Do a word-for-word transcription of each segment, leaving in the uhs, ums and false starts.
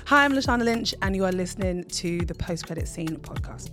Hi, I'm Lashana Lynch, and you are listening to the Post Credit Scene podcast.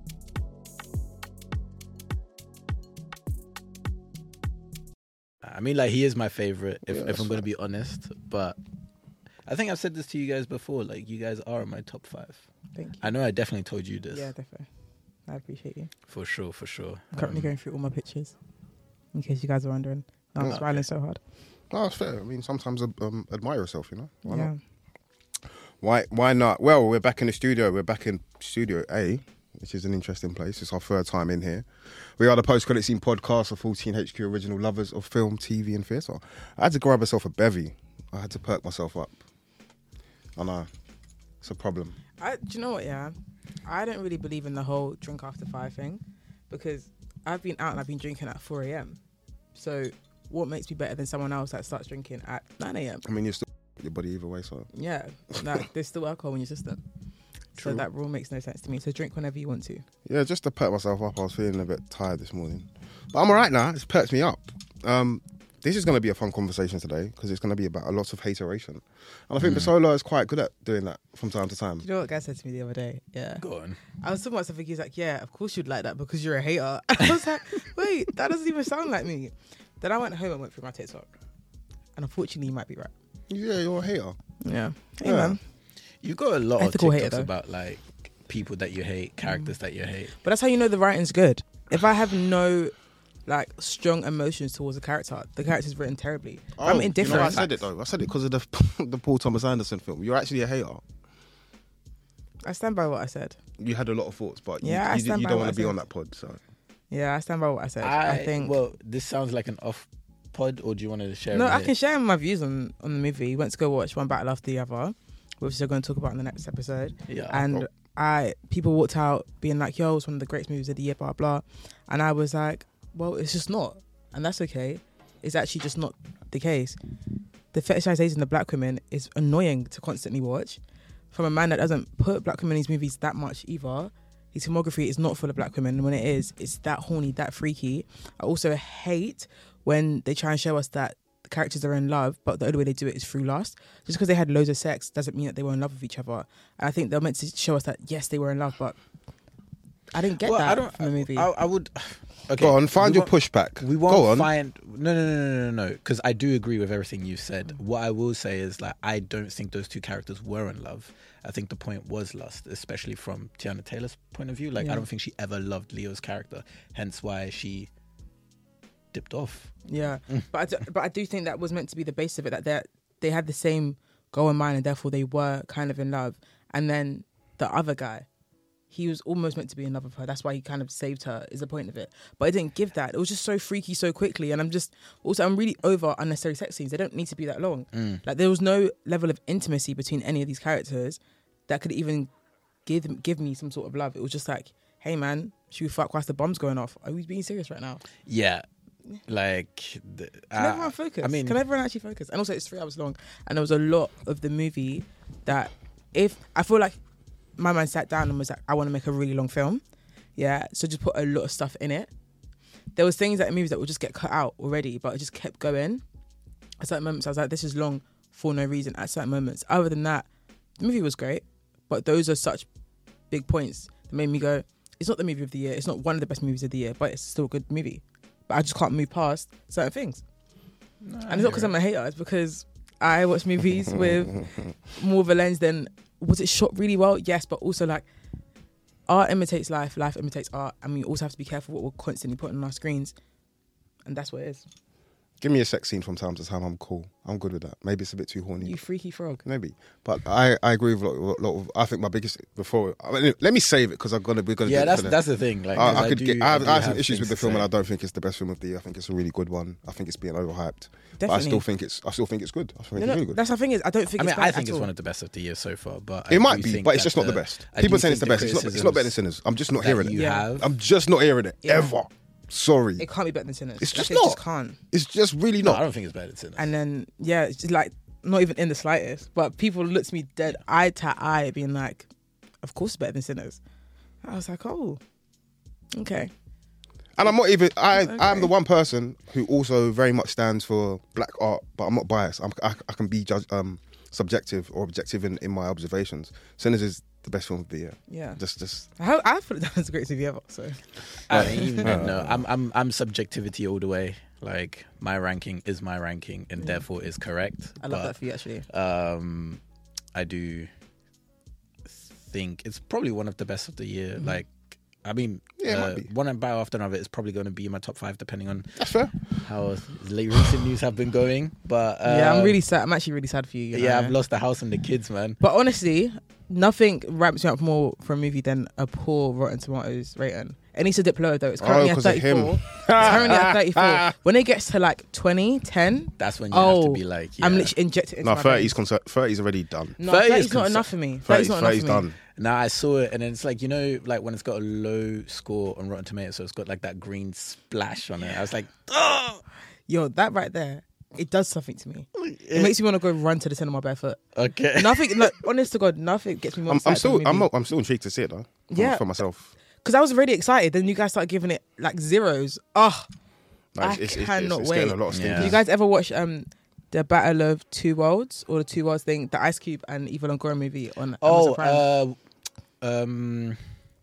I mean, like, he is my favorite, if, Yeah, if I'm going to fine. be honest. But I think I've said this to you guys before. Like, you guys are in my top five. Thank you. I know I definitely told you this. Yeah, definitely. I appreciate you. For sure, for sure. I'm currently Um, going through all my pictures, in case you guys are wondering. I'm Yeah. smiling so hard. No, it's fair. I mean, sometimes um, admire yourself, you know? Why yeah. not? Why, why not? Well, we're back in the studio. We're back in Studio A, which is an interesting place. It's our third time in here. We are the Post Credit Scene podcast of fourteen H Q original lovers of film, T V and theatre. I had to grab myself a bevy. I had to perk myself up. I know. It's a problem. I, do you know what, yeah? I don't really believe in the whole drink after five thing because I've been out and I've been drinking at four a.m. So what makes me better than someone else that starts drinking at nine a.m.? I mean, you're still your body either way, so... Yeah, like, there's still alcohol in your system. True. So that rule makes no sense to me. So drink whenever you want to. Yeah, just to perk myself up. I was feeling a bit tired this morning. But I'm all right now. It's perked me up. Um, this is going to be a fun conversation today because it's going to be about a lot of hateration. And I think Mm. Basola is quite good at doing that from time to time. Do you know what guy said to me the other day? Yeah. Go on. I was talking about something. He's like, yeah, of course you'd like that because you're a hater. I was like, wait, that doesn't even sound like me. Then I went home and went through my TikTok. And unfortunately, you might be right. Yeah, you're a hater. Yeah. Hey, Yeah. man. You've got a lot Ethical of hater, TikToks though. about, like, people that you hate, characters Mm. that you hate. But that's how you know the writing's good. If I have no, like, strong emotions towards a character, the character's written terribly. If I'm You indifferent. know, I said it though. I said it because of the the Paul Thomas Anderson film. You're actually a hater. I stand by what I said. You had a lot of thoughts, but you, Yeah, I you, stand you by don't what want I to be said. on that pod. So Yeah, I stand by what I said. I, I, think. Well, this sounds like an off pod, or do you want to share no, it I here? can share my views on, on the movie. We went to go watch one battle after the other, which we're going to talk about in the next episode. Yeah. And I people walked out being like, yo, it's one of the greatest movies of the year, blah, blah. And I was like, well, it's just not. And that's okay. It's actually just not the case. The fetishization of black women is annoying to constantly watch. From a man that doesn't put black women in his movies that much either. His filmography is not full of black women. And when it is, it's that horny, that freaky. I also hate when they try and show us that the characters are in love, but the only way they do it is through lust. Just because they had loads of sex doesn't mean that they were in love with each other. And I think they're meant to show us that, yes, they were in love, but I didn't get well, that I don't, from the movie. I, I would... Okay. go on, find we your won't- pushback. We won't Go on. find... No, no, no, no, no, no. Because I do agree with everything you said. What I will say is, like, I don't think those two characters were in love. I think the point was lust, especially from Tiana Taylor's point of view. Like, Yeah. I don't think she ever loved Leo's character. Hence why she dipped off. Yeah, Mm. but I do, but I do think that was meant to be the base of it, that they they had the same goal in mind and therefore they were kind of in love. And then the other guy, he was almost meant to be in love with her. That's why he kind of saved her, is the point of it. But it didn't give that. It was just so freaky so quickly. And I'm just, also, I'm really over unnecessary sex scenes. They don't need to be that long. Mm. Like, there was no level of intimacy between any of these characters that could even give give me some sort of love. It was just like, hey, man, should we fuck whilst the bomb's going off? Are we being serious right now? Yeah. Like... The, Can uh, everyone focus? I mean... Can everyone actually focus? And also, it's three hours long. And there was a lot of the movie that if... I feel like my man sat down and was like, I want to make a really long film. Yeah. So just put a lot of stuff in it. There was things that in movies that would just get cut out already, but it just kept going. At certain moments, I was like, this is long for no reason at certain moments. Other than that, the movie was great. But those are such big points that made me go, it's not the movie of the year. It's not one of the best movies of the year, but it's still a good movie. But I just can't move past certain things. No, And it's not because I'm a hater. It's because I watch movies with more of a lens than, was it shot really well? Yes, but also like art imitates life, life imitates art, and we also have to be careful what we're constantly putting on our screens. And that's what it is. Give me a sex scene from time to time. I'm cool. I'm good with that. Maybe it's a bit too horny. You freaky frog. Maybe, but I, I agree with a lot, a lot of. I think my biggest before. I mean, let me save it because I'm gonna we're gonna. Yeah, get that's to the- that's the thing. Like, I, 'cause I could do- get. I have, do I have some issues things with the to film, say. and I don't think it's the best film of the year. I think it's a really good one. I think it's being overhyped. Definitely. But I still think it's. I still think it's good. I think No, it's no, really good. that's the thing is, I don't think I mean, it's I bad think at it's all. one of the best of the year so far. But It I might do be, think but it's that just not the best. I People do saying it's the think best. It's not. It's not better than criticisms Sinners. I'm just not that hearing it. you Yeah. have. I'm just not hearing it Yeah. ever. Sorry, It can't be better than Sinners. It's Like, just it just not. can't. it's just really No, I not. don't think it's better than Sinners. And then, yeah, it's just like, not even in the slightest. But people looked at me dead eye to eye being like, of course it's better than Sinners. I was like, oh, okay. And I'm not even. I. Okay. I'm the one person who also very much stands for black art, but I'm not biased. I'm, I, I can be judge, um, subjective or objective in, in my observations, Sinners is the best film of the year. Yeah. Just, just. I, I put it down as the greatest movie ever. So I don't even know. I'm, I'm, I'm subjectivity all the way. Like my ranking is my ranking, and Yeah. therefore is correct. I love But, that for you, actually. Um, I do think it's probably one of the best of the year. Mhm. Like, I mean, Yeah, it uh, might be. one battle after another is probably going to be in my top five, depending on That's fair. how late recent news have been going. But uh, yeah, I'm really sad. I'm actually really sad for you. you yeah, know? I've lost the house and the kids, man. But honestly, nothing ramps me up more for a movie than a poor Rotten Tomatoes rating. It needs to dip lower though. It's currently Oh, at 'cause of him. thirty-four. It's currently at thirty-four. When it gets to like twenty, ten, That's when you have to oh, be like, yeah. I'm literally injected into No, my thirty's veins. concert. thirty's already done. No, thirty is thirty's not concer- enough for me. thirty's, thirty's not enough thirty's for me. done. Now I saw it, and then it's like, you know, like when it's got a low score on Rotten Tomatoes, so it's got like that green splash on it. I was like, oh, Yo, that right there, it does something to me. It makes me want to go run to the cinema barefoot. okay. Nothing, like, honest to God, nothing gets me more I'm, I'm excited still, than a I'm, movie. not, I'm still intrigued to see it though. For, Yeah. for myself. Because I was already excited. Then you guys started giving it like zeros. Oh, Like, I it's, it's, it's, cannot it's getting wait. a lot of steam. Yeah. Did you guys ever watch um the Battle of Two Worlds or the Two Worlds thing, the Ice Cube and Eva Longoria movie on Oh, Amazon Prime? uh, um,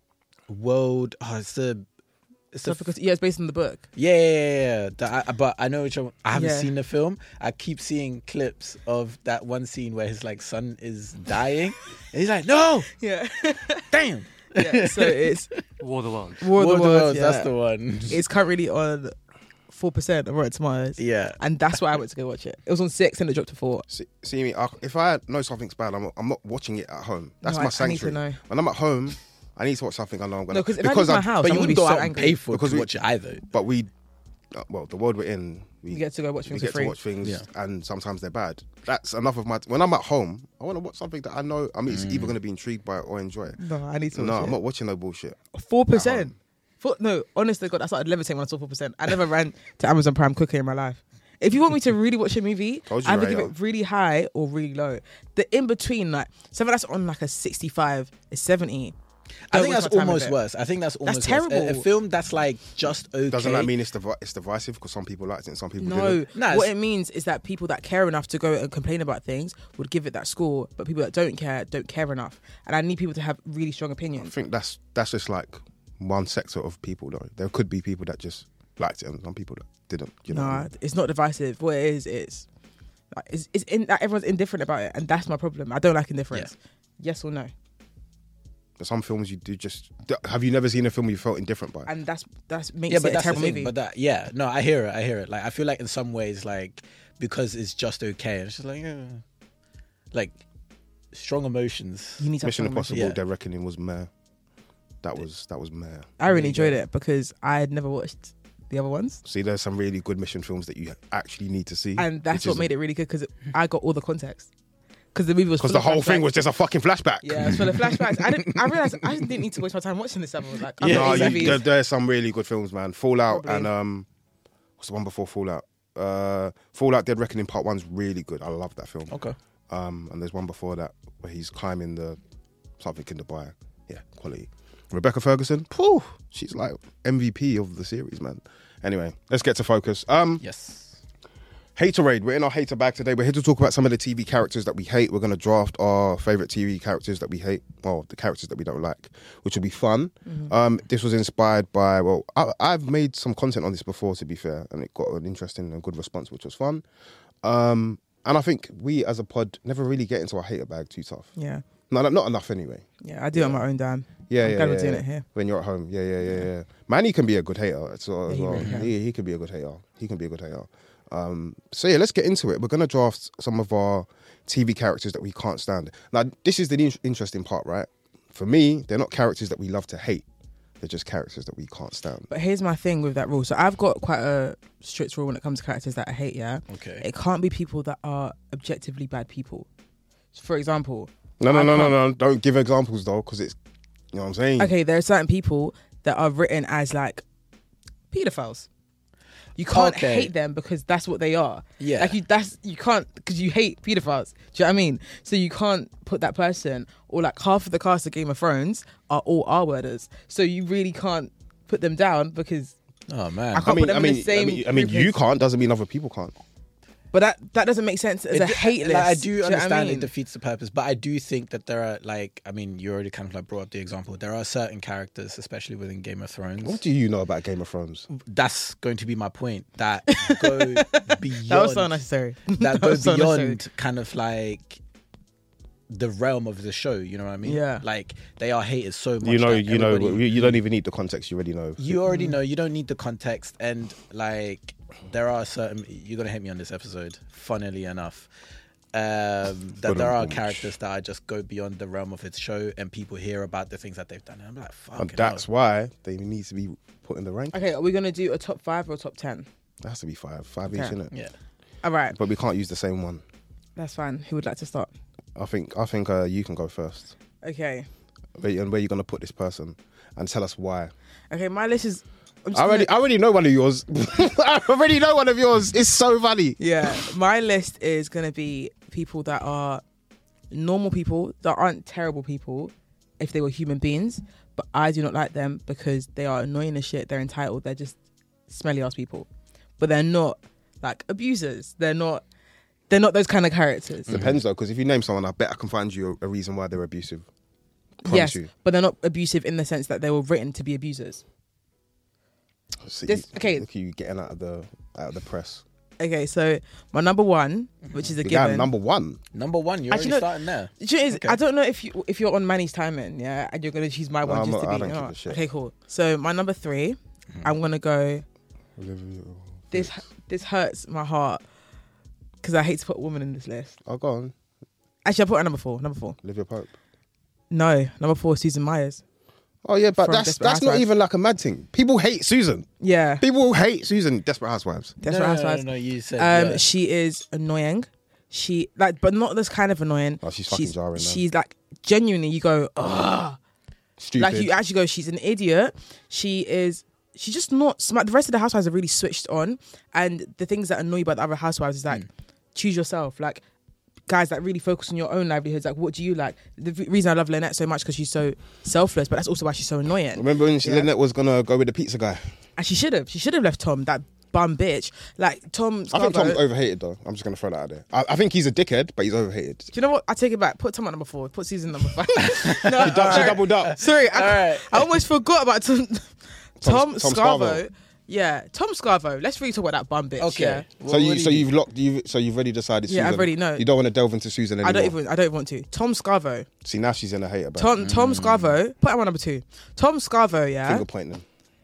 World. Oh, it's the. It's the So because yeah, it's based on the book. yeah, yeah, yeah, yeah. The- I, but I know which one. I haven't Yeah. seen the film. I keep seeing clips of that one scene where his like son is dying, and he's like, "No, Yeah, damn." yeah. So it's War of the Worlds. War of War the of the Worlds. Worlds, Yeah. That's the one. It's currently on four percent of Rotten Tomatoes. Yeah. And that's why I went to go watch it. It was on six and it dropped to four. See, see me, I, if I know something's bad, I'm, I'm not watching it at home. That's No, my I- I need to sanctuary. know. When I'm at home, I need to watch something I know I'm going No, to. because if I leave my house, But I'm you gonna be wouldn't go so out and angry. pay for Because to we- watch it either. But we, uh, well, the world we're in, we You get to go watch we things get for free. to watch things, Yeah. and sometimes they're bad. That's enough of my. When I'm at home, I want to watch something that I know. I mean, it's either going to be intrigued by it or enjoy it. No, I need to No, watch I'm it. not watching no bullshit. Four percent. Four, no, honestly, God, I started levitating when I saw four percent. I never ran to Amazon Prime quicker in my life. If you want me to really watch a movie, Told you, I either right, give yeah. it really high or really low. The in between, like something that's on like a sixty-five, is seventy. I Don't think waste that's my time with almost it. worse. I think that's almost worse. terrible. A, a film that's like just okay. Doesn't that mean it's divi- it's divisive? Because some people liked it and some people No, didn't. Nah, what it's- it means is that people that care enough to go and complain about things would give it that score, but people that don't care don't care enough. And I need people to have really strong I opinions. think that's that's just like one sector of people, though. There could be people that just liked it and some people that didn't. You know, what I Nah, mean? it's not divisive. What it is, it's like, it's, it's in, like, everyone's indifferent about it, and that's my problem. I don't like indifference. Yes or no, There's some films you do just. Have you never seen a film you felt indifferent by? and that's that's makes Yeah, it but a that's the terrible thing. movie. But that, yeah, no, I hear it. I hear it. Like, I feel like in some ways, like because it's just okay, and it's just like, eh. like strong emotions. you need to have Mission strong Impossible: Yeah. Dead Reckoning was meh. That was that was meh. I really There you enjoyed go. it because I had never watched the other ones, See, there's some really good mission films that you actually need to see, and that's which what is- made it really good because I got all the context. Because the movie was Because full the of whole thing flashbacks. was just a fucking flashback. Yeah, it's full of flashbacks. I didn't. I realized I didn't need to waste my time watching this. Ever. Like, Yeah, No, other you, exactly. there, movies. there's some really good films, man. Fallout Probably. and um, what's the one before Fallout? Uh, Fallout: Dead Reckoning Part One's really good. I love that film. Okay. Um, and there's one before that where he's climbing the something in Dubai. Yeah, quality. Rebecca Ferguson, phew, she's like M V P of the series, man. Anyway, let's get to focus. Um, Yes. Haterade. We're in our hater bag today. We're here to talk about some of the T V characters that we hate. We're going to draft our favorite T V characters that we hate, or the characters that we don't like, which will be fun. Mm-hmm. Um, this was inspired by, well, I, I've made some content on this before, to be fair, and it got an interesting and good response, which was fun. Um, and I think we, as a pod, never really get into our hater bag too tough. Yeah, No, not enough anyway. yeah. I do it on my own dime. Yeah, I'm yeah, glad yeah, we're doing yeah. it here. When you're at home, yeah, yeah, yeah, yeah. Manny can be a good hater as well. Yeah, as he well. really can. he, he can be a good hater. He can be a good hater. Um, so yeah, let's get into it. We're gonna draft some of our T V characters that we can't stand. Now, this is the in- interesting part, right? For me, they're not characters that we love to hate. They're just characters that we can't stand. But here's my thing with that rule. So I've got quite a strict rule when it comes to characters that I hate. Yeah, Okay. it can't be people that are objectively bad people. So for example, No, no, I no, no, can't- no. Don't give examples though, because it's, you know what I'm saying. okay, there are certain people that are written as like pedophiles. You can't Okay. hate them because that's what they are. Yeah. Like you, that's you can't because you hate pedophiles. Do you know what I mean? So you can't put that person or like half of the cast of Game of Thrones are all R-worders. So you really can't put them down because Oh man. I can't I mean, put them I in mean, the same I mean, I mean group you as- can't doesn't mean other people can't. But that, that doesn't make sense as It a d- hate list. Like, I do you know what understand I mean? it defeats the purpose, but I do think that there are like I mean, you already kind of like brought up the example. There are certain characters, especially within Game of Thrones. What do you know about Game of Thrones? That's going to be my point. That go beyond. That was so unnecessary. That go was so beyond unnecessary. kind of like the realm of the show. You know what I mean? Yeah. Like they are hated so much. You know, that you know, everybody- you, you don't even need the context. You already know. You already Mm. know. You don't need the context, and like there are certain. You're gonna hate me on this episode. Funnily enough, um, that there are characters that I just go beyond the realm of its show, and people hear about the things that they've done, and I'm like, fuck. And that's why they need to be put in the rank. Okay, are we going to do a top five or a top ten? It has to be five, five Okay. each, innit? Yeah. All right, But we can't use the same one. that's fine. Who would like to start? I think, I think uh, you can go first. Okay. Where, and where you're gonna put this person, and tell us why. Okay, my list is... I'm just I already, gonna- I already know one of yours. I already know one of yours. It's so funny. Yeah, my list is going to be people that are normal people, that aren't terrible people if they were human beings, but I do not like them because they are annoying as shit, they're entitled, they're just smelly ass people. But they're not like abusers. They're not they're not those kind of characters. Depends though, because if you name someone, I bet I can find you a, a reason why they're abusive. Promise Yes, you. but they're not abusive in the sense that they were written to be abusers. See, This- okay. Look at you getting out of the out of the press. Okay, so my number one, which is a The guy given. number one. Number one, you're Actually, already no, starting there. Do you know what it is? Okay. I don't know if you if you're on Manny's timing, yeah, and you're gonna choose my No, one I'm just not- to I be. don't you give know a shit. Okay, cool. So my number three, I'm gonna go. This this hurts my heart because I hate to put a woman in this list. Oh, go on. Actually, I put her number four. Number four. Olivia Pope. No, number four, Susan Myers. Oh yeah, but From that's Desperate that's not Housewives. even like a mad thing. People hate Susan. Yeah, People hate Susan. Desperate Housewives. that's no, what no, Housewives. No, no, no, you said. Um, yeah. she is annoying. She like, but not this kind of annoying. Oh, she's fucking jarring, man. She's like genuinely. You go, ugh. Stupid. Like you actually go, she's an idiot. She is. She's just not smart. The rest of the housewives are really switched on, and the things that annoy you about the other housewives is like, choose yourself. Like guys that really focus on your own livelihoods. Like, what do you like? The v- reason I love Lynette so much because she's so selfless, but that's also why she's so annoying. Remember when she, Yeah. Lynette was gonna go with the pizza guy? And she should have. She should have left Tom, that bum bitch. Like Tom. I think Scarborough- Tom's overhated though. I'm just gonna throw that out there. I, I think he's a dickhead, but he's overhated. Do you know what? I take it back. Put Tom at number four. Put Susan number five. no, She, dou- she sorry. doubled up. Sorry, I, All right. I almost forgot about Tom. Tom, Tom Scavo. Scavo. Yeah, Tom Scavo. Let's really talk about that bum bitch. Okay. Yeah. What- So you, what do so you- you've locked, you, so you've already decided. Yeah, Susan. I've already know. You don't want to delve into Susan anymore. I don't even. I don't want to. Tom Scavo. See, now she's in a hater. Bag. Tom. Tom Scavo. Put him on number two. Tom Scavo. Yeah. Finger pointing.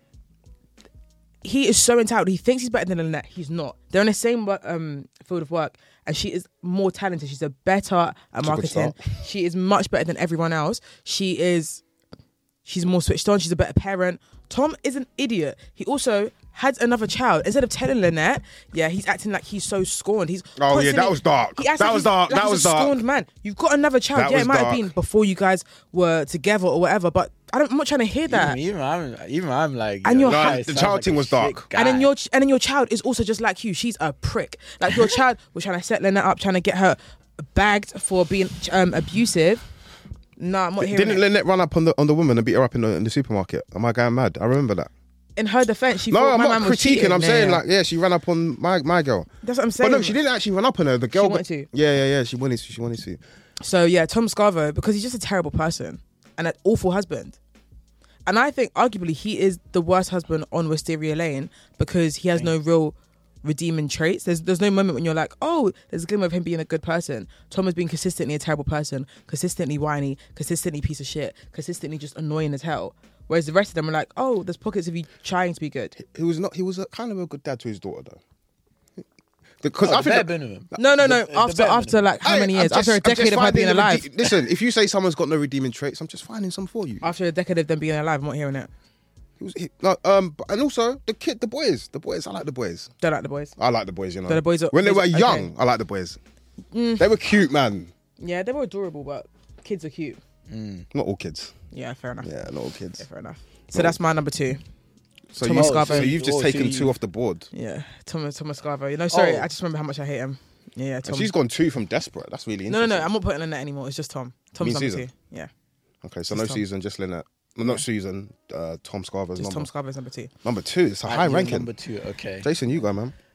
He is so entitled. He thinks he's better than Lynette. He's not. They're in the same wo- um, field of work, and she is more talented. She's a better at a good marketing. start. She is much better than everyone else. She is. She's more switched on. She's a better parent. Tom is an idiot. He also had another child. Instead of telling Lynette, yeah, he's acting like he's so scorned. He's Oh, yeah, constantly- that was dark. he acts That like was he's- dark. like That he's was a dark. scorned man. You've got another child. That yeah, was it might dark. have been before you guys were together or whatever. But I don't, I'm not trying to hear that. Even, even I'm, even I'm like. And yo, your this ha- guy the sounds child like thing a was shit dark. guy. And then your ch- and then your child is also just like you. She's a prick. Like your child was trying to set Lynette up, trying to get her bagged for being um, abusive. No, I'm not hearing Didn't it. Lynette run up on the on the woman and beat her up in the in the supermarket? Am I going mad? I remember that. In her defense, she No, thought I'm my not man was critiquing. cheating. I'm Yeah, saying yeah. like, yeah, she ran up on my my girl. That's what I'm saying. But no, she didn't actually run up on her. The girl. She wanted to. Yeah, yeah, yeah. She wanted to. She wanted to. So yeah, Tom Scavo, because he's just a terrible person and an awful husband. And I think arguably he is the worst husband on Wisteria Lane because he has no real redeeming traits. There's there's no moment when you're like, oh, there's a glimmer of him being a good person. Tom has been consistently a terrible person, consistently whiny, consistently piece of shit, consistently just annoying as hell. Whereas the rest of them are like, oh, there's pockets of you trying to be good. He was not. He was a, kind of a good dad to his daughter though. Because Oh, I the think. bare that- minimum. No, no, no. The- the after bare after like how Hey, many I'm years? just- after a I'm just decade of her finding being the alive. rede- Listen, if you say someone's got no redeeming traits, I'm just finding some for you. After a decade of them being alive, I'm not hearing it. He was, he, no, um, but- and also the kid, the boys, the boys. I like the boys. Don't like the boys. I like the boys. You know, So the boys are- when they were boys are- young, okay. I like the boys. Mm. They were cute, man. Yeah, they were adorable, but kids are cute. Not all kids. Yeah, fair enough. Yeah, not all kids. Yeah, fair enough. So that's my number two. So, Thomas you, Scavo. so you've just Oh, so taken you- two off the board. Yeah, Thomas Thomas Scavo. You know, sorry, Oh. I just remember how much I hate him. Yeah, yeah. Tom. And she's gone two from Desperate. That's really no, no, interesting. no. I'm not putting in that anymore. It's just Tom. Tom's mean number Susan? two. Yeah, Okay, so Just no Tom. Susan, just Lynette. No, not Susan. Uh, Tom Scarver's just number. Tom Scavo's number two. number two. It's a And high you're ranking. Number two, okay. Jason, you go, man.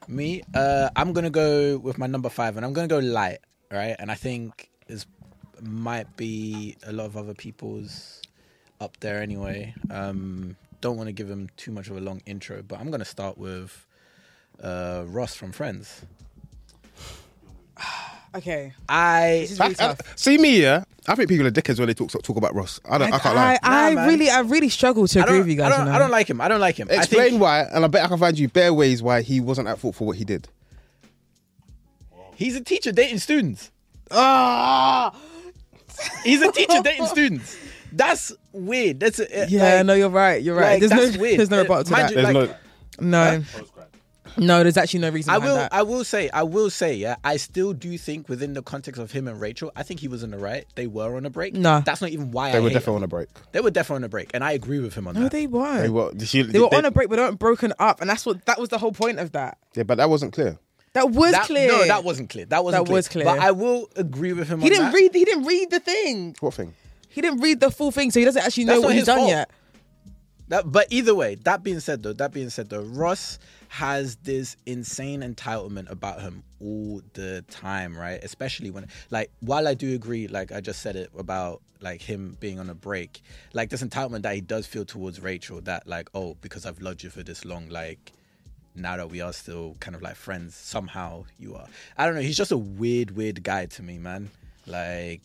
Me, uh, I'm gonna go with my number five, and I'm gonna go light, right? And I think this might be a lot of other people's up there anyway. Um, don't want to give him too much of a long intro, but I'm gonna start with uh, Ross from Friends. Okay. I, This is really I- I- tough. see me, yeah. I think people are dickheads when they talk talk about Ross. I don't. I, can't lie. I, I Nah, man. really, I really struggle to I agree don't, with you guys. I don't, you know? I don't like him. I don't like him. I Explain think why, and I bet I can find you bare ways why he wasn't at fault for what he did. he's a teacher dating students. Ah. He's a teacher dating students. That's weird. That's a, Yeah, like, no, you're right. You're right. like, there's that's no, weird. there's no Uh, rebuttal to mind that. you, There's like, no. No, no, there's actually no reason. I behind will. That. I will say. I will say. Yeah. I still do think within the context of him and Rachel, I think he was in the right. They were on a break. No. that's not even why They I were hate definitely him. on a break. They were definitely on a break, and I agree with him on No, that. they weren't. They They were. were, She, on a break, but they weren't broken up, and that's what that was the whole point of that. Yeah, but that wasn't clear. That was That- clear. No, that wasn't clear. That wasn't That clear. was clear. But I will agree with him. He on didn't that. read. He didn't read the thing. What thing? He didn't read the full thing, so he doesn't actually know That's what not he's his done fault. yet. That, but either way, that being said though, that being said though, Ross has this insane entitlement about him all the time, right? Especially when, like, while I do agree, like I just said it about like him being on a break, like this entitlement that he does feel towards Rachel, that like, oh, because I've loved you for this long, like now that we are still kind of like friends, somehow you are. I don't know. He's just a weird, weird guy to me, man. Like.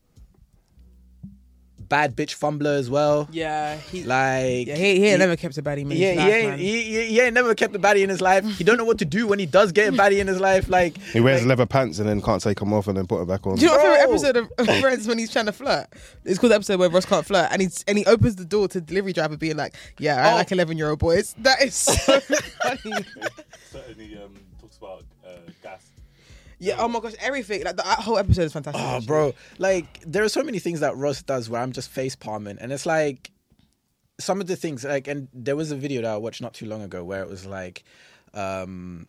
Bad bitch fumbler as well. Yeah, he. Like Yeah, he, he ain't never kept a baddie in his yeah, life, he ain't man. he, he, he ain't never kept a baddie in his life. He don't know what to do when he does get a baddie in his life. Like He wears like, leather pants and then can't take them off and then put them back on. Do you know my favorite Bro. episode of, of Friends when he's trying to flirt? It's called the episode where Ross can't flirt, and he's and he opens the door to the delivery driver, being like, "Yeah, I Oh. like eleven year old boys." That is so funny. Certainly um, talks about uh, gas. Yeah. Oh my gosh, everything. Like the that whole episode is fantastic. oh, actually. bro, like there are so many things that Ross does where I'm just face palming, and it's like some of the things like, and there was a video that I watched not too long ago where it was like, um,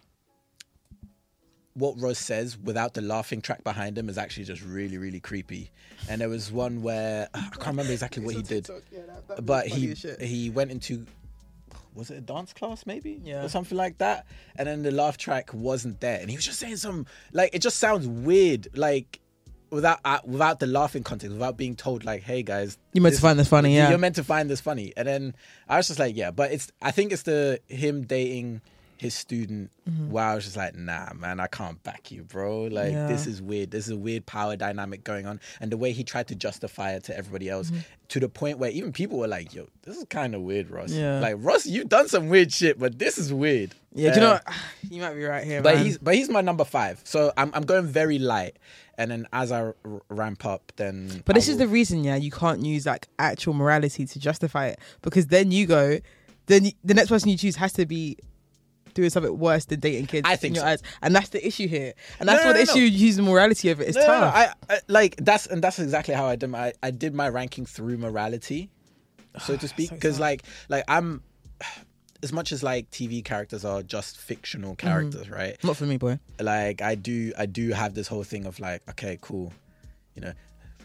what Ross says without the laughing track behind him is actually just really, really creepy. And there was one where I can't remember exactly what he did, but he he went into. Was it a dance class maybe? Yeah. Or something like that. And then the laugh track wasn't there. And he was just saying some, like, it just sounds weird. Like, without uh, without the laughing context, without being told, like, hey, guys. You meant to find this funny, yeah. You're meant to find this funny. And then I was just like, yeah. But it's, I think it's the, him dating his student Mm-hmm. where I was just like, nah, man, I can't back you, bro. Like, Yeah. this is weird. This is a weird power dynamic going on. And the way he tried to justify it to everybody else, to the point where even people were like, yo, this is kind of weird, Ross. Yeah. Like, Ross, you've done some weird shit, but this is weird. Yeah, do you know Uh, what? You might be right here, But man. he's but he's my number five. So I'm I'm going very light. And then as I r- ramp up, then But I this is will- the reason, yeah, you can't use like actual morality to justify it, because then you go, then you, the next person you choose has to be doing something worse than dating kids. I think in your so. eyes, and that's the issue here, and that's No, what no, the no, issue. no. Using morality of it. It's No, no, no, tough. I, I like that's and that's exactly how I did my I did my ranking through morality, so to speak. So Because tough. like like I'm as much as like T V characters are just fictional characters, right? Not for me, boy. Like I do I do have this whole thing of like, okay, cool, you know,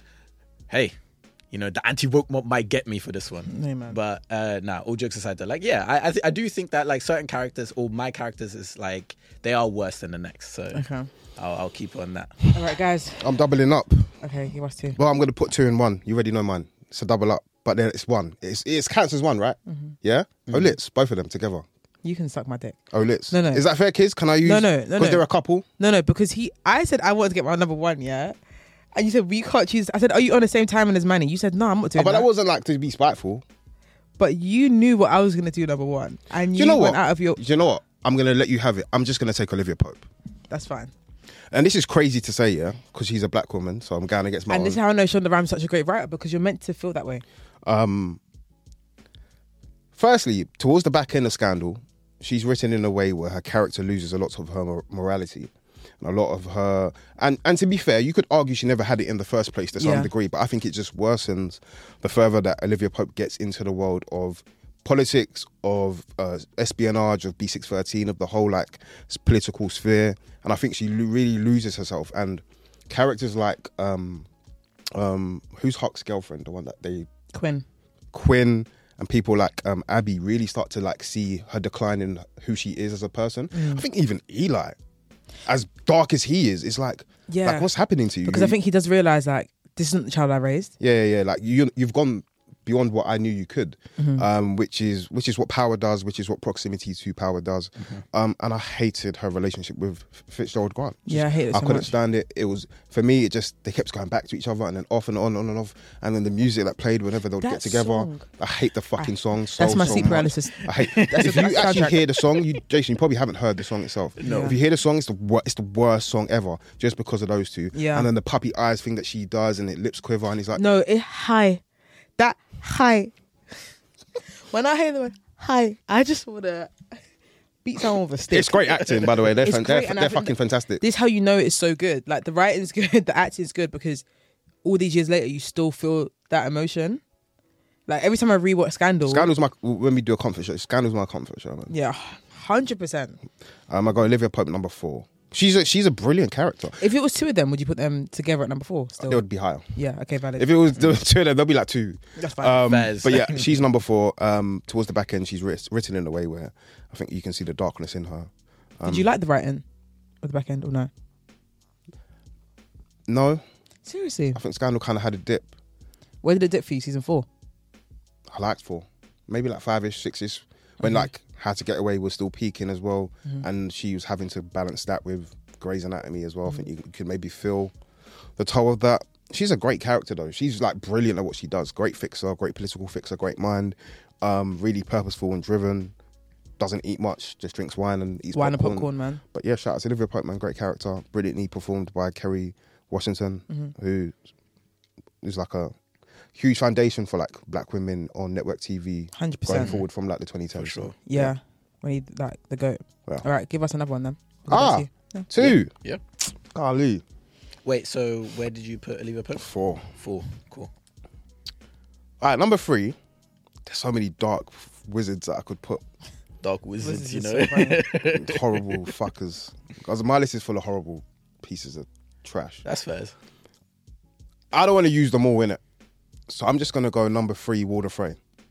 hey, you know, the anti-woke mob might get me for this one. No, man. But uh nah, all jokes aside though, like yeah, I I, th- I do think that like certain characters or my characters is like they are worse than the next. So Okay. I'll, I'll keep on that. All right, guys. I'm doubling up. Okay, give us two. Well, I'm going to put two in one. You already know mine. It's a double up. But then it's one. It's, it's counts as one, right? Mm-hmm. Yeah? Olits, both of them together. You can suck my dick. Olits. No, no. Is that fair, kids? Can I use? No, no, no, Because no. they're a couple. No, no, because he. I said I wanted to get my number one, yeah, and you said we can't choose. I said, are you on the same time as Manny? You said no, I'm not Oh, doing but that. that wasn't like to be spiteful. But you knew what I was gonna do number one, and Do you, you know went what? out of your. Do you know what? I'm going to let you have it. I'm just going to take Olivia Pope. That's fine. And this is crazy to say, yeah, because she's a black woman, so I'm going against my And own. this is how I know Shonda Rhimes is such a great writer, because you're meant to feel that way. Um, firstly, towards the back end of Scandal, she's written in a way where her character loses a lot of her mor- morality. And a lot of her... And, and to be fair, you could argue she never had it in the first place to some Yeah. degree, but I think it just worsens the further that Olivia Pope gets into the world of politics, of uh, espionage, of B six thirteen, of the whole like s- political sphere. And I think she lo- really loses herself. And characters like... Um, um, who's Huck's girlfriend? The one that they... Quinn. Quinn and people like um, Abby really start to like see her decline in who she is as a person. Mm. I think even Eli, as dark as he is, it's like, Yeah. like what's happening to you? Because I think he does realise, like, this isn't the child I raised. Yeah, yeah, yeah. Like you, you've gone beyond what I knew you could, Mm-hmm. um, which is which is what power does, which is what proximity to power does. Mm-hmm. Um, and I hated her relationship with Fitzgerald Grant. Just- Yeah, I hate it I so couldn't much. stand it. It was for me. It just they kept going back to each other and then off and on, on and off. And then the music that played whenever they would That get together. song. I hate the fucking song. So, That's my so sleep much. paralysis. I hate. That's if a- you that's actually soundtrack. hear the song, you Jason, you probably haven't heard the song itself. No. If you hear the song, it's the wor- it's the worst song ever, just because of those two. Yeah. And then the puppy eyes thing that she does, and it lips quiver, and he's like, No, it hi. That hi. When I hear the word hi, I just want to beat someone with a stick. It's great acting, by the way. They're It's fan- great, they're, and I they're think fucking that- fantastic. This is how you know it's so good. Like, the writing's good, the acting's good, because all these years later, you still feel that emotion. Like, every time I rewatch Scandal. Scandal's my when we do a comfort show. Scandal's my comfort show, man. Yeah, one hundred percent. Um, I got Olivia Pope number four. She's a, she's a brilliant character. If it was two of them, would you put them together at number four still? It would be higher. Yeah, okay, valid. If it was the two of them, they'll be like two. That's fine. Um, Fairs. but yeah, she's number four. Um, towards the back end, she's writ- written in a way where I think you can see the darkness in her. Um, Did you like the writing at the back end or no? No, Seriously? I think Scandal kind of had a dip. Where did it dip for you, season four? I liked four, maybe like five-ish, six-ish, when like How to Get Away was still peaking as well, and she was having to balance that with Grey's Anatomy as well. I think you could maybe feel the toll of that. She's a great character though. She's like brilliant at what she does. Great fixer, great political fixer, great mind. Um, really purposeful and driven. Doesn't eat much, just drinks wine and eats Wine and popcorn. popcorn, man. But yeah, shout out to Olivia Pope, man. Great character. Brilliantly performed by Kerry Washington, Mm-hmm. who is like a huge foundation for like black women on network T V one hundred going percent. forward from like the twenty tens. For sure. Yeah. We need, like, the goat. Yeah. All right, give us another one then. Ah, Give it two. Yep. Golly. Wait, so where did you put Olivia Pope? Four. Four. Cool. All right, number three. There's so many dark wizards that I could put. Dark Wizards, Wizards you is know. so funny. Horrible fuckers. Because my list is full of horrible pieces of trash. That's fair. I don't want to use them all in it. So I'm just going to go number three, Walder Frey.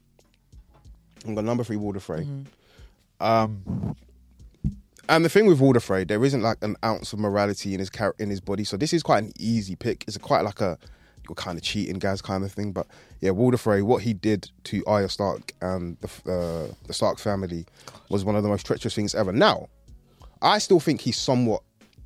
I'm going number three, Walder Frey. Um, and the thing with Walder Frey, there isn't like an ounce of morality in his char- in his body. So this is quite an easy pick. It's quite like a you're kind of cheating guys kind of thing. But yeah, Walder Frey, what he did to Arya Stark and the, uh, the Stark family was one of the most treacherous things ever. Now, I still think he's somewhat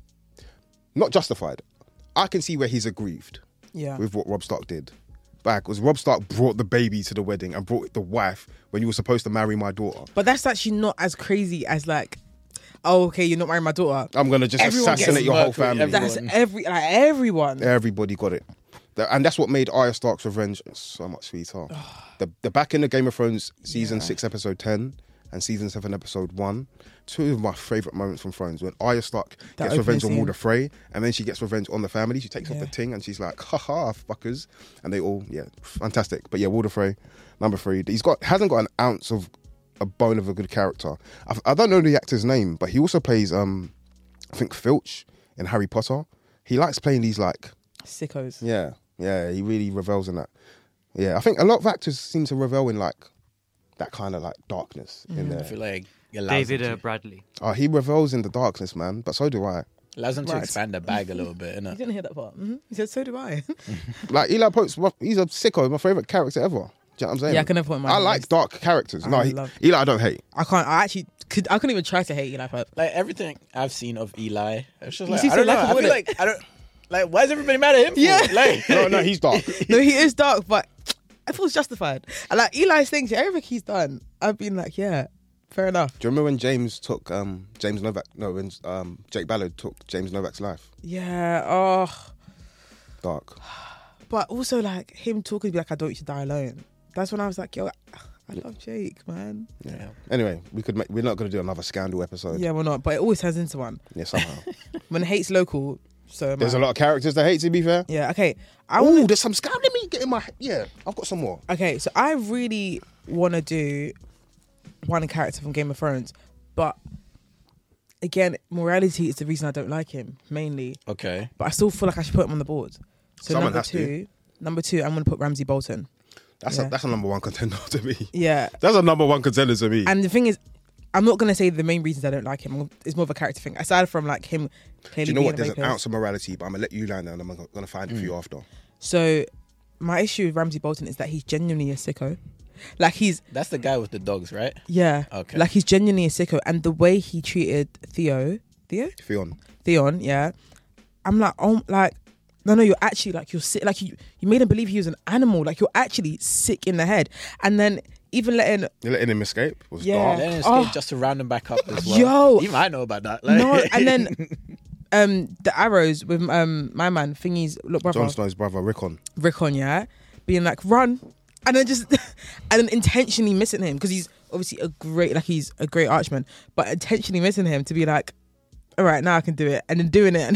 not justified. I can see where he's aggrieved Yeah. with what Robb Stark did. Back was Robb Stark brought the baby to the wedding and brought the wife when you were supposed to marry my daughter. But that's actually not as crazy as, like, oh, okay, you're not marrying my daughter. I'm gonna just Everyone assassinate gets your whole murdered, family. everyone. That's every, like, everyone. Everybody got it. The- And that's what made Arya Stark's revenge so much sweeter. the the back in the Game of Thrones season Yeah. six episode ten and season seven episode one, two of my favourite moments from Thrones when Arya Stark That gets revenge on opening Walder Frey and then she gets revenge on the family. She takes off Yeah. the ting and she's like, haha, fuckers. And they all, yeah, fantastic. But yeah, Walder Frey, number three. He's got hasn't got an ounce of a bone of a good character. I, I don't know the actor's name, but he also plays, um, I think, Filch in Harry Potter. He likes playing these like, Sickos. yeah, yeah, he really revels in that. Yeah, I think a lot of actors seem to revel in like that kind of like darkness in I there. feel like it allows David them uh, to, Bradley. Oh, he revels in the darkness, man. But so do I. allows them to Right. expand the bag a little bit, You innit? didn't hear that part. Mm-hmm. He said, so do I. Like Eli Pope's, he's a sicko. My favorite character ever. Do you know what I'm saying? Yeah, I can never put him on I my like list. dark characters. I no, he, love- Eli, I don't hate. I can't, I actually, could, I couldn't even try to hate Eli Pope. Like everything I've seen of Eli, it's just He like seems I don't so know. I likable, feel innit? like I don't like. Why is everybody mad at him? For? Yeah. Like No, no, he's dark. No, he is dark, but I feel it's justified. And like Eli's things, everything he's done, I've been like, yeah, fair enough. Do you remember when James took um, James Novak? No, when um, Jake Ballard took James Novak's life. Yeah, oh. Dark. But also like him talking to me like I don't want you to die alone. That's when I was like, yo, I love Jake, man. Yeah. Anyway, we could make. We're not going to do another Scandal episode. Yeah, we're not, but it always turns into one. Yeah, somehow. When hate's local, so am There's I. a lot of characters that hate. To be fair. Yeah, okay. I Oh, want there's some Scandal. Let me get in my. Yeah, I've got some more. Okay, so I really want to do one character from Game of Thrones, but again, morality is the reason I don't like him mainly. okay, But I still feel like I should put him on the board. So Someone number has to. two, number two, I'm going to put Ramsay Bolton. That's Yeah. a that's a number one contender to me. Yeah. That's a number one contender to me. And the thing is, I'm not gonna say the main reasons I don't like him. It's more of a character thing. Aside from like him clearly Do you know being what? a There's an rapist. ounce of morality, but I'm gonna let you land, and I'm gonna find it for you after. So my issue with Ramsay Bolton is that he's genuinely a sicko. Like he's That's the guy with the dogs, right? yeah. Okay. Like he's genuinely a sicko, and the way he treated Theo, Theo, Theon. Theon, yeah. I'm like, oh, like, no, no, you're actually like you're sick. Like you, you made him believe he was an animal. Like you're actually sick in the head. And then even letting You're letting him escape. Was Yeah. dark. Then escape Oh. just to round him back up as well. Yo. You might know about that. Like, no, and then um the arrows with um my man thingy's look brother Jon Snow's brother, Rickon. Rickon, yeah, being like run, and then just and then intentionally missing him because he's obviously a great like he's a great archman, but intentionally missing him to be like, all right, now I can do it, and then doing it. And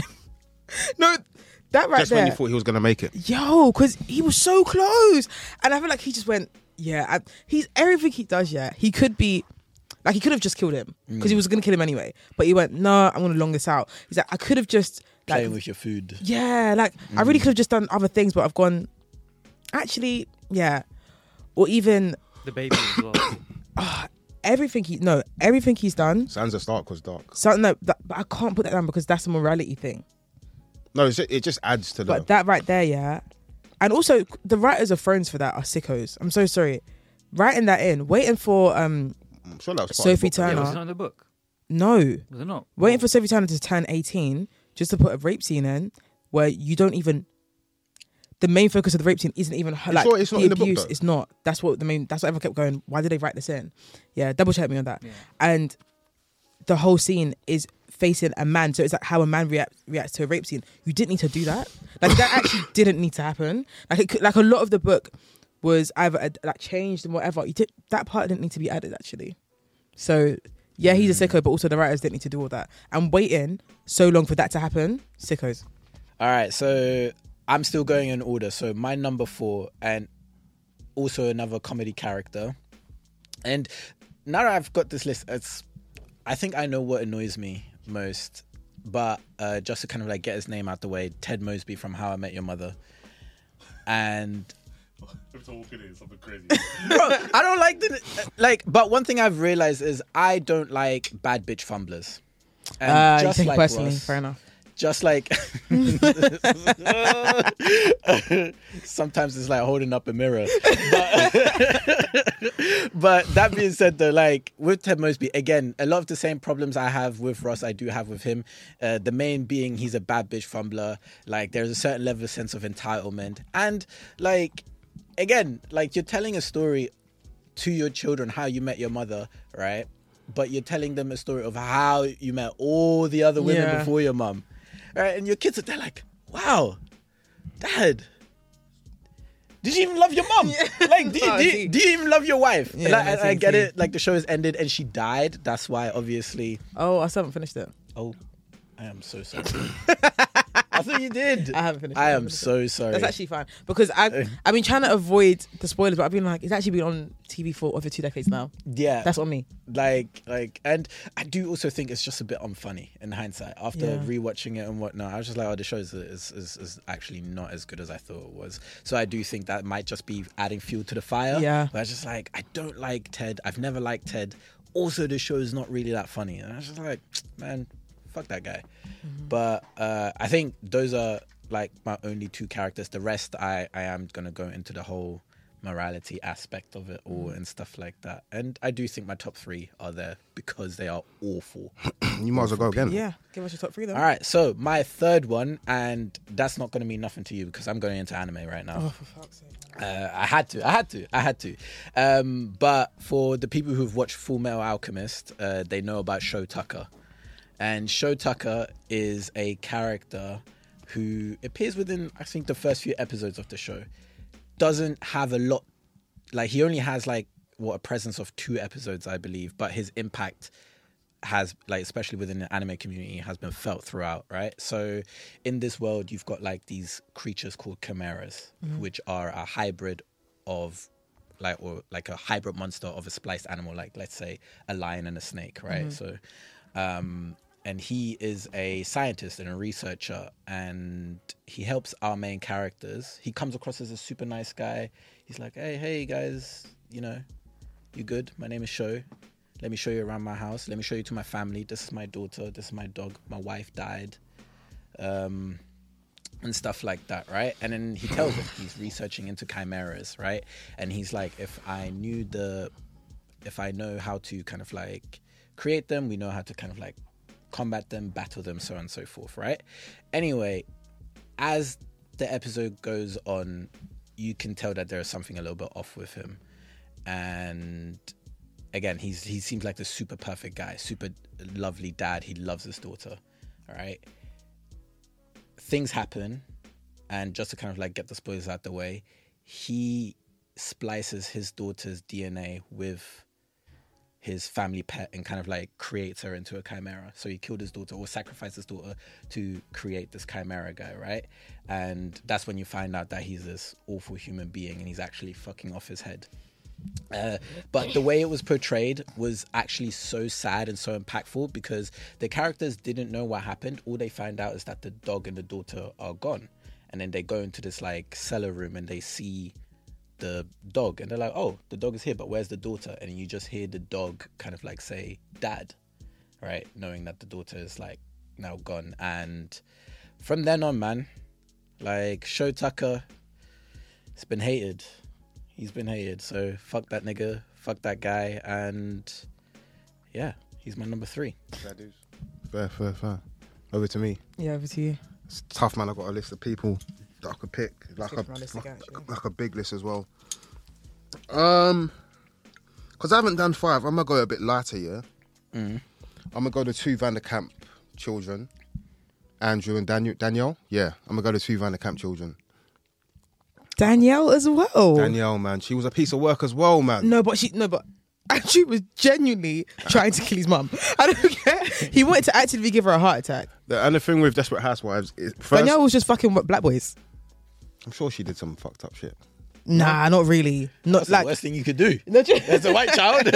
no, that right Just there, when you thought he was gonna make it. yo, because he was so close, and I feel like he just went, yeah, I, he's everything he does, yeah, he could be. Like, he could have just killed him because he was going to kill him anyway. But he went, no, I'm going to long this out. He's like, I could have just... Like, playing with your food. yeah, like, I really could have just done other things, but I've gone, actually, yeah. Or even The baby as well. everything he... No, everything he's done... Sansa Stark was dark. So, no, that, but I can't put that down because that's a morality thing. No, it's just, it just adds to the. But that right there, yeah. And also, the writers of Thrones for that are sickos. I'm so sorry. Writing that in, waiting for... um. I'm sure that was part of Sophie the book. Yeah, Turner. was it not in the book? No. Was it not? Waiting for Sophie Turner to turn eighteen just to put a rape scene in where you don't even... The main focus of the rape scene isn't even her, You like sure it's not the in the book, abuse. though? It's not. That's what the main. That's what everyone kept going. Why did they write this in? Yeah, double check me on that. Yeah. And the whole scene is facing a man, so it's like how a man react, reacts to a rape scene. You didn't need to do that. Like that actually didn't need to happen. Like it could, like a lot of the book was either uh, like changed and whatever. You did that part didn't need to be added actually. So yeah, he's a sicko, but also the writers didn't need to do all that. And waiting so long for that to happen, sickos. All right, so I'm still going in order. So my number four, and also another comedy character. And now that I've got this list, it's I think I know what annoys me most. But uh, just to kind of like get his name out the way, Ted Mosby from How I Met Your Mother. And Every time I walk in here, it's something crazy. bro, I don't like the like. But one thing I've realized is I don't like bad bitch fumblers. And Uh, you just take it like personally, Ross, fair enough. just like sometimes it's like holding up a mirror. But, but that being said, though, like with Ted Mosby, again, a lot of the same problems I have with Ross, I do have with him. Uh, the main being he's a bad bitch fumbler. Like there's a certain level of sense of entitlement, and like again, like you're telling a story to your children how you met your mother, right? But you're telling them a story of how you met all the other women Yeah. before your mum, right? And your kids are there like, wow, Dad, did you even love your mum? Like, do you, Oh, do, I you, see. do you even love your wife? Yeah, like, I I, see, I get see. it. Like the show has ended and she died. That's why, obviously. Oh, I still haven't finished it. Oh, I am so sorry. I thought you did. I haven't finished it. I haven't am finished it. so sorry. That's actually fine because I I've been trying to avoid the spoilers, but I've been like, it's actually been on T V for over two decades now. yeah. That's on me. like like and I do also think it's just a bit unfunny in hindsight after Yeah. rewatching it and whatnot. I was just like, oh, the show is, is, is, is actually not as good as I thought it was. So I do think that might just be adding fuel to the fire. Yeah. But I was just like, I don't like Ted. I've never liked Ted. Also, the show is not really that funny. And I was just like, man, fuck that guy. Mm-hmm. But uh, I think those are like my only two characters. The rest, I, I am going to go into the whole morality aspect of it all and stuff like that. And I do think my top three are there because they are awful. You might as well go again. Yeah, give us your top three though. All right, so my third one, and that's not going to mean nothing to you because I'm going into anime right now. Oh, for fuck's sake. Uh, I had to, I had to, I had to. Um, but for the people who've watched Full Metal Alchemist, uh, they know about Sho Tucker. And Sho Tucker is a character who appears within, I think, the first few episodes of the show. Doesn't have a lot, like he only has like, what, a presence of two episodes, I believe. But his impact has, like, especially within the anime community, has been felt throughout, right? So in this world, you've got like these creatures called chimeras, which are a hybrid of like, or like a hybrid monster of a spliced animal, like let's say a lion and a snake, right? So um and he is a scientist and a researcher, and he helps our main characters. He comes across as a super nice guy. He's like, hey, hey guys, you know, you good? My name is Sho. Let me show you around my house. Let me show you to my family. This is my daughter. This is my dog. My wife died. Um, and stuff like that, right? And then he tells him he's researching into chimeras, right? And he's like, if I knew the, if I know how to kind of like create them, we know how to kind of like combat them, battle them, so on and so forth, right? Anyway, as the episode goes on, you can tell that there's something a little bit off with him. And again, he's he seems like the super perfect guy, super lovely dad. He loves his daughter, all right? Things happen, and just to kind of like get the spoilers out the way, he splices his daughter's D N A with his family pet and kind of like creates her into a chimera. So he killed his daughter or sacrificed his daughter to create this chimera guy, right? And that's when you find out that he's this awful human being and he's actually fucking off his head. Uh, but the way it was portrayed was actually so sad and so impactful because the characters didn't know what happened. All they find out is that the dog and the daughter are gone. And then they go into this like cellar room and they see the dog and they're like, oh, the dog is here, but where's the daughter? And you just hear the dog kind of like say, Dad, right? Knowing that the daughter is like now gone. And from then on, man, like Sho Tucker, it's been hated. He's been hated. So fuck that nigga, fuck that guy. And yeah, he's my number three. Fair, fair, fair. Over to me. Yeah, over to you. It's tough, man. I've got a list of people that I could pick. Like a, Pick from our list like, again, actually. like a big list as well. Um, because I haven't done five, I'm going to go a bit lighter, yeah? Mm. I'm going to go the two Van der Kamp children. Andrew and Daniel. Danielle? Yeah, I'm going to go the two Van der Kamp children. Danielle as well. Danielle, man. She was a piece of work as well, man. No, but she no, but Andrew was genuinely trying to kill his mum. I don't care. He wanted to actively give her a heart attack. The, and the thing with Desperate Housewives is first, Danielle was just fucking black boys. I'm sure she did some fucked up shit. Nah, not really. Not That's like the worst thing you could do. no, just- As a white child.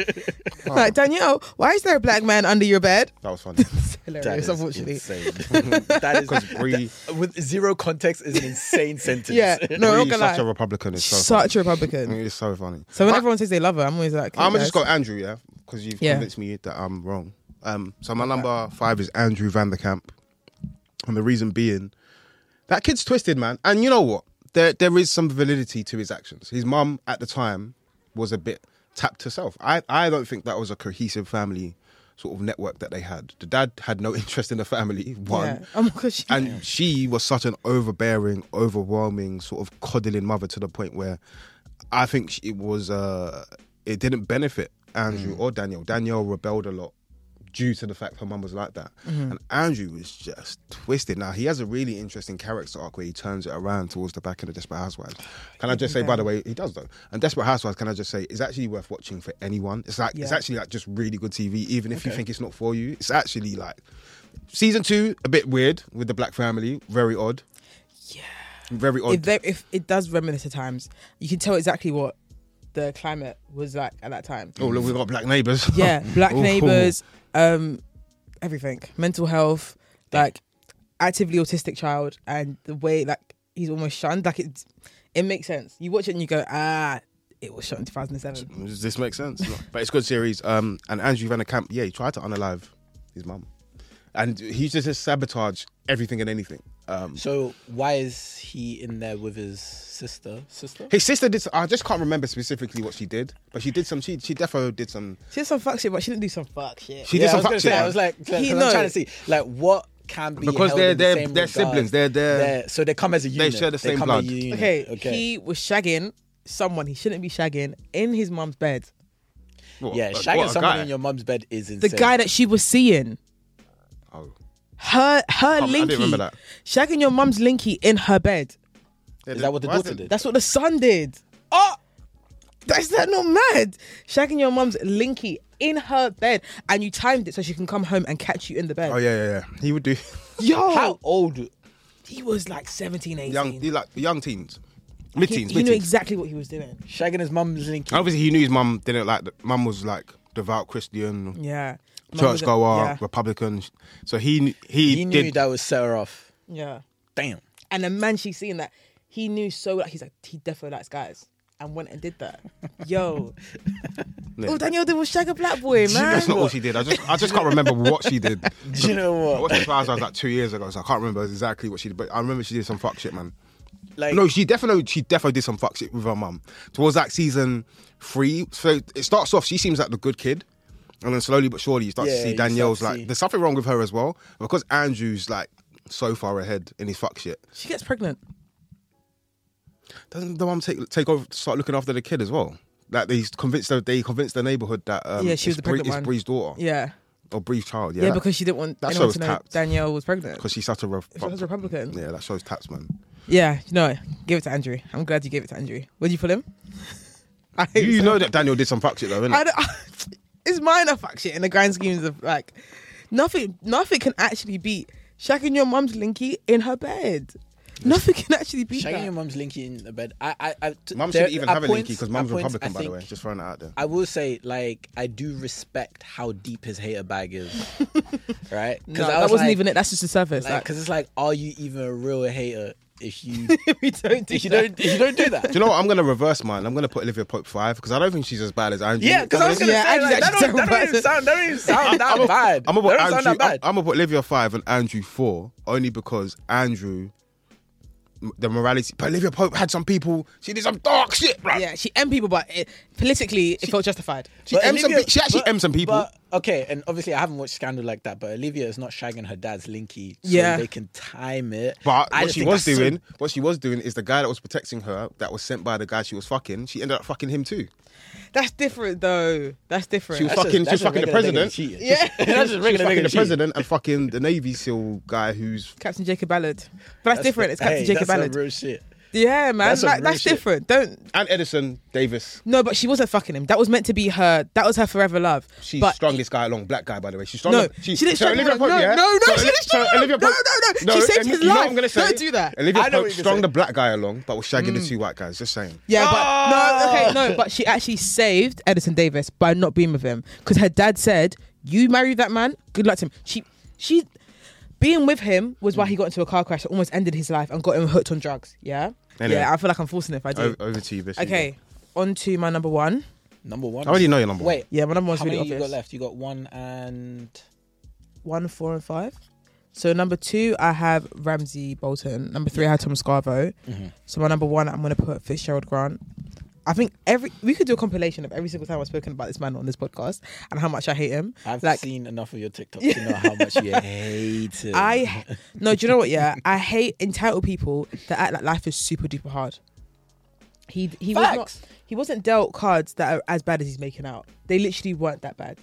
like Danielle. Why is there a black man under your bed? That was funny. It's That hilarious, is unfortunately. insane. That is Because Brie, that- with zero context is an insane sentence. Yeah, no, I'm not Brie's gonna such lie. a Republican. It's so Such a funny. Republican. It's so funny. So when I- everyone says they love her, I'm always like, I'm okay, gonna just guys. go Andrew, yeah, because you've Yeah. convinced me that I'm wrong. Um, so my number five is Andrew Van der Kamp, and the reason being that kid's twisted, man. And you know what? There, there is some validity to his actions. His mum at the time was a bit tapped herself. I, I don't think that was a cohesive family sort of network that they had. The dad had no interest in the family. One. Yeah. Oh my gosh. And she was such an overbearing, overwhelming, sort of coddling mother to the point where I think it was, uh, it didn't benefit Andrew or Danielle. Danielle rebelled a lot due to the fact her mum was like that. Mm-hmm. And Andrew was just twisted. Now, he has a really interesting character arc where he turns it around towards the back of the Desperate Housewives. Can I just say, by the way, he does though. And Desperate Housewives, can I just say, is actually worth watching for anyone. It's like, it's Yeah. actually like just really good T V, even if you Okay. think it's not for you. It's actually like, season two, a bit weird with the black family, very odd. Yeah. Very odd. If, they, if it does reminisce at times, you can tell exactly what the climate was like at that time. Oh, look, we've got black neighbours. Yeah, black Ooh. neighbours, um, everything, mental health, like actively autistic child, and the way like he's almost shunned. Like it, it makes sense. You watch it and you go, ah, it was shot in two thousand seven. Does this make sense? But it's a good series. Um, and Andrew Van der Kamp, yeah, he tried to unalive his mum. And he just just sabotage everything and anything. Um, So why is he in there with his sister? Sister? his sister did, I just can't remember specifically what she did, but she did some, she, she defo did some, She did some fuck shit, but she didn't do some fuck shit. she yeah, did I some was fuck gonna shit. say, I man. was like, 'cause He I'm knows. trying to see, like, what can be Because held they're- in the they're- same they're regard. siblings. They're- they're- so they come as a They unit. share the same come blood. as a unit. Okay, okay. he was shagging someone he shouldn't be shagging in his mum's bed. What, yeah, what shagging a someone guy. in your mum's bed is The insane. guy that she was seeing. Oh. Her her I linky. didn't remember that. Shagging your mum's linky in her bed. Yeah, Is that what the why daughter it- did? That's what the son did. Oh, that's that not mad? Shagging your mum's linky in her bed, and you timed it so she can come home and catch you in the bed. Oh yeah, yeah, yeah. He would do Yo, How old? he was like seventeen, eighteen. young, he like young teens, he, mid-teens, he knew mid-teens. exactly what he was doing. Shagging his mum's linky. Obviously, he knew his mum didn't like. The, mum was like devout Christian. Yeah. Mum was- churchgoer, yeah. Republican. So he he, He knew did. that would set her off. Yeah. Damn. And the man she's seen that, he knew so like he's like he definitely likes guys and went and did that. Yo. Yeah. Oh, Danielle did was shag a black boy, man. That's not all she did. I just I just can't remember what she did. Do you know I what? watched the Flowers I was like two years ago, so I can't remember exactly what she did. But I remember she did some fuck shit, man. Like, No, she definitely she definitely did some fuck shit with her mum. Towards like season three, so it starts off. She seems like the good kid, and then slowly but surely you start Yeah, to see you Danielle's start to like see- there's something wrong with her as well because Andrew's like so far ahead in his fuck shit. She gets pregnant. Doesn't the mum take take over, start looking after the kid as well? Like they convinced her, they convinced the neighborhood that um, Yeah, she was it's the pregnant Bree, one. it's Bree's daughter Yeah. or Bree's child. Yeah, Yeah, because she didn't want that anyone shows to know tapped. Danielle was pregnant. because she's such a ref- She was Republican. Yeah, that shows taps, man. Yeah, you know, give it to Andrew. I'm glad you gave it to Andrew. Would you pull him? I hate You so- know that Daniel did some fuck shit though, innit? I don't, it's minor fuck shit in the grand schemes of like nothing. Nothing can actually beat shagging your mum's linky in her bed. Nothing can actually beat shagging that. your mum's linky in the bed. I, I, I t- Mum there- shouldn't even at have a points- linky because at mum's points, Republican, I by the think- way. Just throwing that out there. I will say, like, I do respect how deep his hater bag is, right? No, I that was wasn't like- even it. That's just the surface. Like, Like, because it's like, are you even a real hater if you we don't do if you that. don't if you don't do that? Do you know what? I'm gonna reverse mine. I'm gonna put Olivia Pope five because I don't think she's as bad as Andrew. Yeah, because I was gonna Yeah, say Andrew's like, that, actually don't, that, don't terrible even sound that don't even sound that I'm bad. I'm gonna that put don't sound Andrew. that bad. I'm, I'm gonna put Olivia five and Andrew four only because Andrew, m- the morality. But Olivia Pope had some people. She did some dark shit, bro. Yeah, she M people, but it, politically it felt justified. She But M some. Olivia- pe- She actually but- M some people. But, okay, and obviously I haven't watched Scandal like that, but Olivia is not shagging her dad's linky, so Yeah. they can time it. But I what just she think was that's so- doing, what she was doing, is the guy that was protecting her, that was sent by the guy she was fucking. She ended up fucking him too. That's different, though. That's different. She was That's fucking. just- She was that's fucking just the regular president. nigga cheating. Yeah. that's just She was regular fucking nigga the cheating. president and fucking the Navy SEAL guy who's. Captain Jacob Ballard. But that's, different. It's Captain hey, Jacob that's Ballard. some real shit. Yeah, man. That's some Like, real that's shit. different. Don't. And Edison Davis. No, but she wasn't fucking him. That was meant to be her. That was her forever love. She but strung this guy along, black guy, by the way. She strung No, him. she didn't so strung him Olivia along. Pope, No, yeah? no, no, So she Oli- didn't strung so him Olivia along. Pope- No, no, no. She saved and his you know what life. I'm gonna say? Don't do that. Olivia I know Pope what you're strung gonna the say. black guy along, but was shagging Mm. the two white guys. Just saying. Yeah, but Oh! no, okay, no, but she actually saved Edison Davis by not being with him because her dad said, "You marry that man, good luck to him." She, she, being with him was why he got into a car crash that almost ended his life and got him hooked on drugs. Yeah, Anyway. yeah. I feel like I'm forcing it if I do. Over, over to you, Bishop. Okay, on to my number one. Number one. I already know your number one. Wait, Yeah, my number one's how really many you obvious. got left? You got one and One, four, and five. So number two, I have Ramsey Bolton. Number three, I had Tom Scarvo. mm-hmm. So my number one, I'm gonna put Fitzgerald Grant. I think every we could do a compilation of every single time I've spoken about this man on this podcast and how much I hate him. I've Like- seen enough of your TikToks to know how much you hate him. I no, do you know what? Yeah, I hate entitled people that act like life is super duper hard. He he was not. Facts. He wasn't dealt cards that are as bad as he's making out. They literally weren't that bad.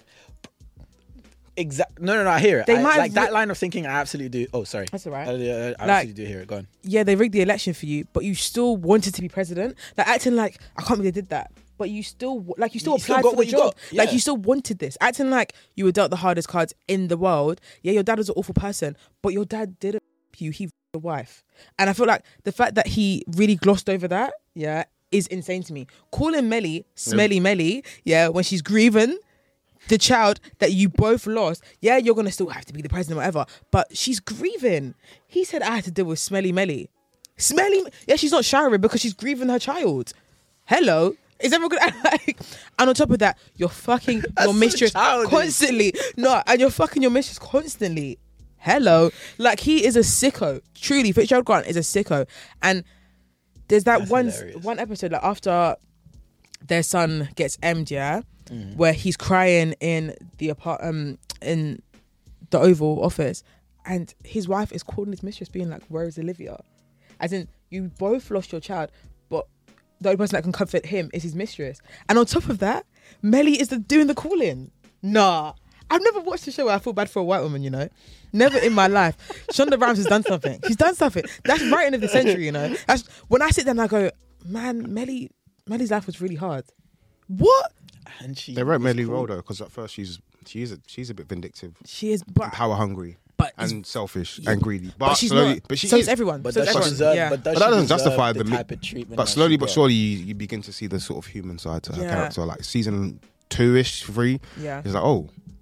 Exactly. No, no, no. I hear it. They I, might like have that ri- line of thinking. I absolutely do. Oh, sorry. That's all right. I, I, I Like- absolutely do hear it. Go on. Yeah, they rigged the election for you, but you still wanted to be president. Like acting like I can't believe they did that. But you still like you still You still applied got for what the you job. got. Like Yeah. you still wanted this. Acting like you were dealt the hardest cards in the world. Yeah, your dad was an awful person, but your dad didn't f- you. He f- your wife, and I feel like the fact that he really glossed over that, yeah, is insane to me. Calling Melly smelly Melly, yeah, when she's grieving the child that you both lost, yeah, you're gonna still have to be the president, whatever. But she's grieving. He said I had to deal with smelly Melly. Smelly, yeah, she's not showering because she's grieving her child. Hello, is everyone gonna act like? And on top of that, you're fucking your so mistress childish. constantly. No, and you're fucking your mistress constantly. Hello, like he is a sicko. Truly, Fitzgerald Grant is a sicko. And there's that That's one hilarious. one episode like after their son gets M'd, yeah, Mm-hmm. where he's crying in the apart um in the Oval Office, and his wife is calling his mistress, being like, "Where is Olivia?" As in, you both lost your child, but the only person that can comfort him is his mistress. And on top of that, Melly is the doing the calling. Nah, I've never watched a show where I feel bad for a white woman. You know, never in my life. Shonda Rhimes has done something. She's done something. That's writing of the century. You know, that's when I sit there and I go, man, Melly, Melly's life was really hard. What? And she They wrote was Melly cool. Roll though, because at first she's she is a, she's a bit vindictive, She is, but power hungry, but and selfish yeah, and greedy. But, but she's slowly, not. but she so is. is everyone. But so does is she everyone. deserve? yeah. But does But that she doesn't deserve justify the the mi- type of treatment. But that slowly she but got? surely you, you begin to see the sort of human side to her Yeah. character. Like season two ish, three, Yeah. it's like, oh,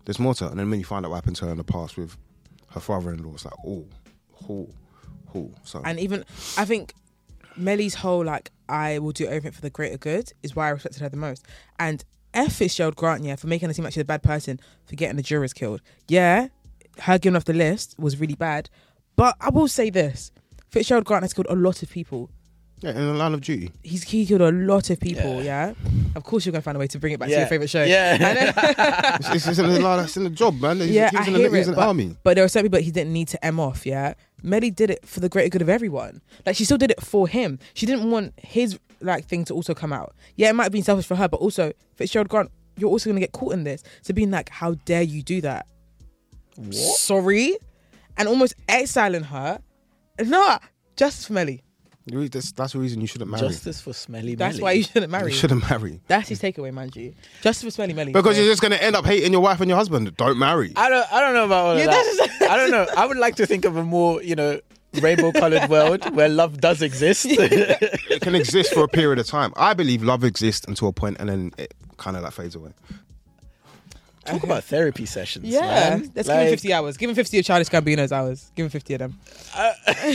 There's more to her. And then when you find out what happened to her in the past with her father-in-law, it's like, oh, oh, oh. So And even, I think Melly's whole, like, I will do everything for the greater good is why I respected her the most. And F Fitzgerald Grant, yeah, for making her seem like she's a bad person, for getting the jurors killed. Yeah, her getting off the list was really bad. But I will say this. Fitzgerald Grant has killed a lot of people. yeah, in the line of duty. He's he killed a lot of people, yeah. Yeah. Of course you're going to find a way to bring it back to Yeah. your favourite show. Yeah. It's, it's, it's in the line. It's in the job, man. He's, Yeah, he was I in, the, hear he was it, in the but- army. But there are certain people he didn't need to M off, yeah. Melly did it for the greater good of everyone. Like, she still did it for him. She didn't want his, like, thing to also come out. Yeah, it might have been selfish for her, but also, Fitzgerald Grant, you're also going to get caught in this. So being like, how dare you do that? What? Sorry? And almost exiling her. No, justice for Melly. You- That's, that's the reason you shouldn't marry. Justice for Smelly That's Melly. why you shouldn't marry. You shouldn't marry. That's his takeaway, man, G. Justice for Smelly Melly. Because So- you're just going to end up hating your wife and your husband. Don't marry. I don't. I don't know about all Yeah, of that. I don't know. I would like to think of a more, you know, rainbow-colored world where love does exist. It can exist for a period of time. I believe love exists until a point and then it kind of like fades away. Talk about therapy sessions. Yeah, man. let's give him Like, fifty hours. Give him fifty of Childish Gambino's hours. Give him fifty of them. Uh,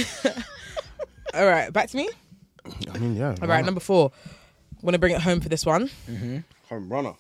All right, back to me. I mean, yeah. All right, number four. Want to bring it home for this one, Home runner.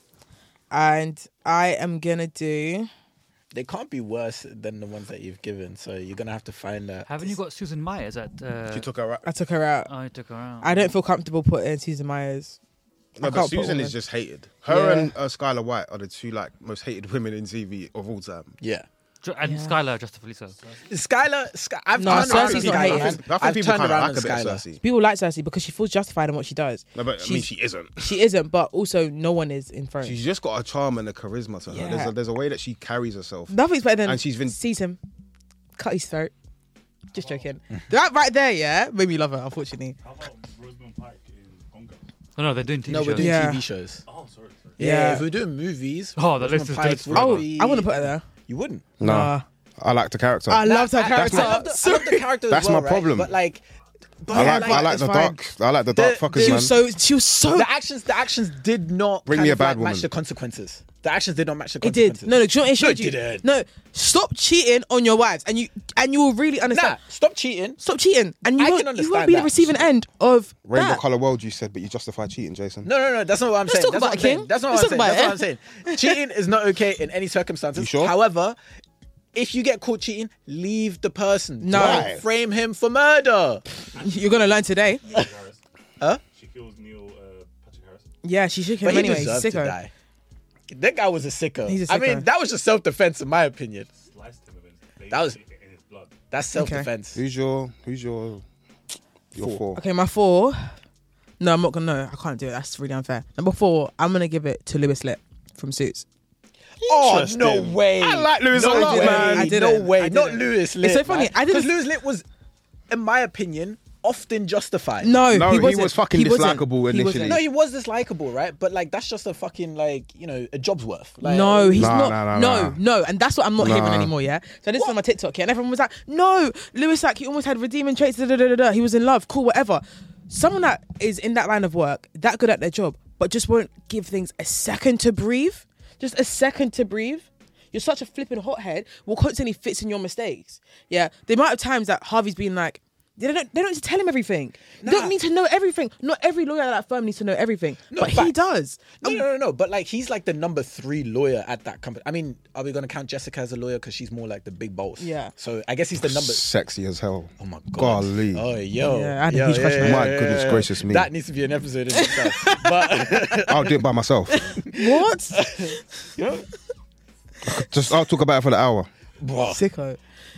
and I am gonna do. They can't be worse than the ones that you've given, so you're gonna have to find that. Haven't you got Susan Myers at? Uh, She took her out. I took her out. Oh, I took her out. I don't feel comfortable putting Susan Myers. I No, but can't put Susan all is of- just hated. Her Yeah. and uh, Skylar White are the two like most hated women in T V of all time. Yeah, Ju- and Yeah. Skylar Justified so. Skylar. Sky, I've No, turned around Cersei's on not Skylar, hated. I man. think, I think I've people turned kind of around like on a bit of Skylar. Cersei. People like Cersei because she feels justified in what she does. No, but I mean, She's- she isn't. She isn't, but also no one is in front. She's just got a charm and a charisma to her. Yeah. There's, a, there's a way that she carries herself. Nothing's better than And she's been- sees him, cut his throat. Just joking. That right there, yeah, made me love her. Unfortunately, How about Rosamund Pike in Gone Girl? Oh no, they're doing T V No, we're shows. doing Yeah. T V shows. Oh, sorry, sorry. Yeah, Yeah. if we're doing movies, Oh, the Rosamund list is Pike good. would oh, be- I want to put her there. You wouldn't. No, Nah. I like the character. I loved her I- character. I love the, I love the character. as That's well, my right? problem. But like, but I like, like, I like it's the fine. dark. I like the dark The- fuckers, the- She man. was so. She was so. the actions, the actions did not Bring kind me a of, bad like, match woman. the consequences. The actions did not match the It did. consequences. No, no. Do you know what it showed No, it you? didn't. No, stop cheating on your wives, and you and you will really Nah, understand. stop cheating. Stop cheating, and you I won't, can you won't understand be the that. receiving end of Rainbow that. Color World, you said, but you justify cheating, Jason. No, no, no. That's not what I'm Let's saying. talk That's about what I'm it, saying. King. That's not Let's what I'm talk saying. about That's what I'm saying. Cheating is not okay in any circumstances. You sure? However, if you get caught cheating, leave the person. No. Don't Why? frame him for murder. You're gonna learn today. Harris. Huh? She kills Neil uh, Patrick Harris. Yeah, she shook him But he anyway. deserved to Sicko. die. That guy was a sicko. He's a I mean, sicko. that was just self-defense, in my opinion. Sliced him in his, That was- in his blood. That's self-defense. Who's your? Who's your? Your Four. four. Okay, my four. No, I'm not gonna. No, I can't do it. That's really unfair. Number four, I'm gonna give it to Lewis Litt from Suits. Oh, no Interesting. way. I like Lewis no a lot, way. man. I didn't. No way. I Not didn't. Lewis Litt. It's so funny. I didn't- Because Lewis Litt was, in my opinion, often justified. No, No, he, he wasn't. was fucking He wasn't. dislikable He initially. wasn't. No, he was this likable, right? But like, that's just a fucking like, you know, a job's worth. Like, No, he's Nah, not. nah, nah, no, nah. no, and that's what I'm not Nah. hearing anymore. Yeah. So this is on my TikTok, yeah, and everyone was like, "No, Lewis, like he almost had redeeming traits. Da, da, da, da, da. He was in love. Cool, whatever." Someone that is in that line of work, that good at their job, but just won't give things a second to breathe. Just a second to breathe. You're such a flipping hothead. Will constantly fix in your mistakes. Yeah. The amount of times that Harvey's been like, they don't, they don't need to tell him everything. They Nah. don't need to know everything. Not every lawyer at that firm needs to know everything, No, but he facts. does. No, no, no, no. But like, he's like the number three lawyer at that company. I mean, are we going to count Jessica as a lawyer because she's more like the big boss? Yeah. So I guess he's the number. Sexy as hell. Oh my god. Golly. Oh yo. Yeah, I had a Yo, huge crush on her. My goodness gracious me. That needs to be an episode in itself. But I'll do it by myself. What? you know, Just I'll talk about it for the hour. Bro. Sicko.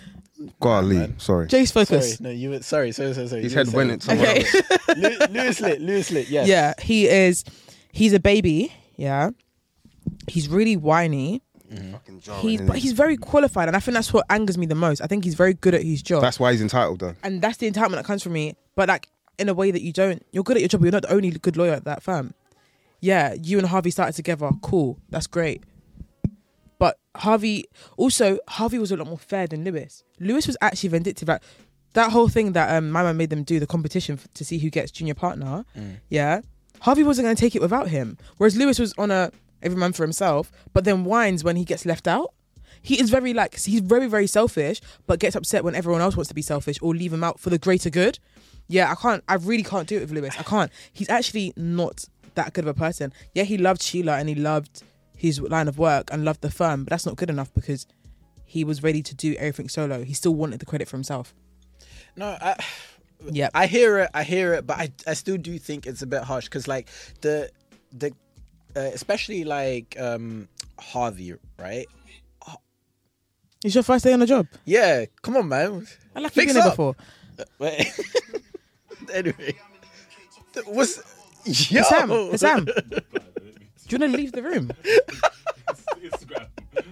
Golly, sorry. Jace, Sorry, focus. no, you were sorry, sorry, sorry, sorry. His You were head went saying- in somewhere Okay. else. Lew- Lewis Lit, Lewis Lit, yes. Yeah, he is. He's a baby. Yeah, he's really whiny. Fucking jarring, He's innit? but he's very qualified, and I think that's what angers me the most. I think he's very good at his job, That's why he's entitled, though. and that's the entitlement that comes from me. But like in a way that you don't. You're good at your job, but you're not the only good lawyer at that firm. Yeah, you and Harvey started together. Cool, that's great. But Harvey also Harvey was a lot more fair than Lewis. Lewis was actually vindictive. Like that whole thing that um, my man made them do the competition f- to see who gets junior partner. Mm. Yeah, Harvey wasn't going to take it without him. Whereas Lewis was on a every man for himself, but then whines when he gets left out. He is very like he's very very selfish, but gets upset when everyone else wants to be selfish or leave him out for the greater good. Yeah, I can't. I really can't do it with Lewis. I can't. He's actually not that good of a person. Yeah, he loved Sheila and he loved his line of work and loved the firm, but that's not good enough because he was ready to do everything solo. He still wanted the credit for himself. No, I, Yeah, I hear it. I hear it, but I, I still do think it's a bit harsh because like the the uh, especially like um Harvey, right? it's your first day on the job. Yeah, come on, man. I like Fix you've been there up. before. Wait. Anyway, what's yo? Sam, Sam, do you want to leave the room? Instagram.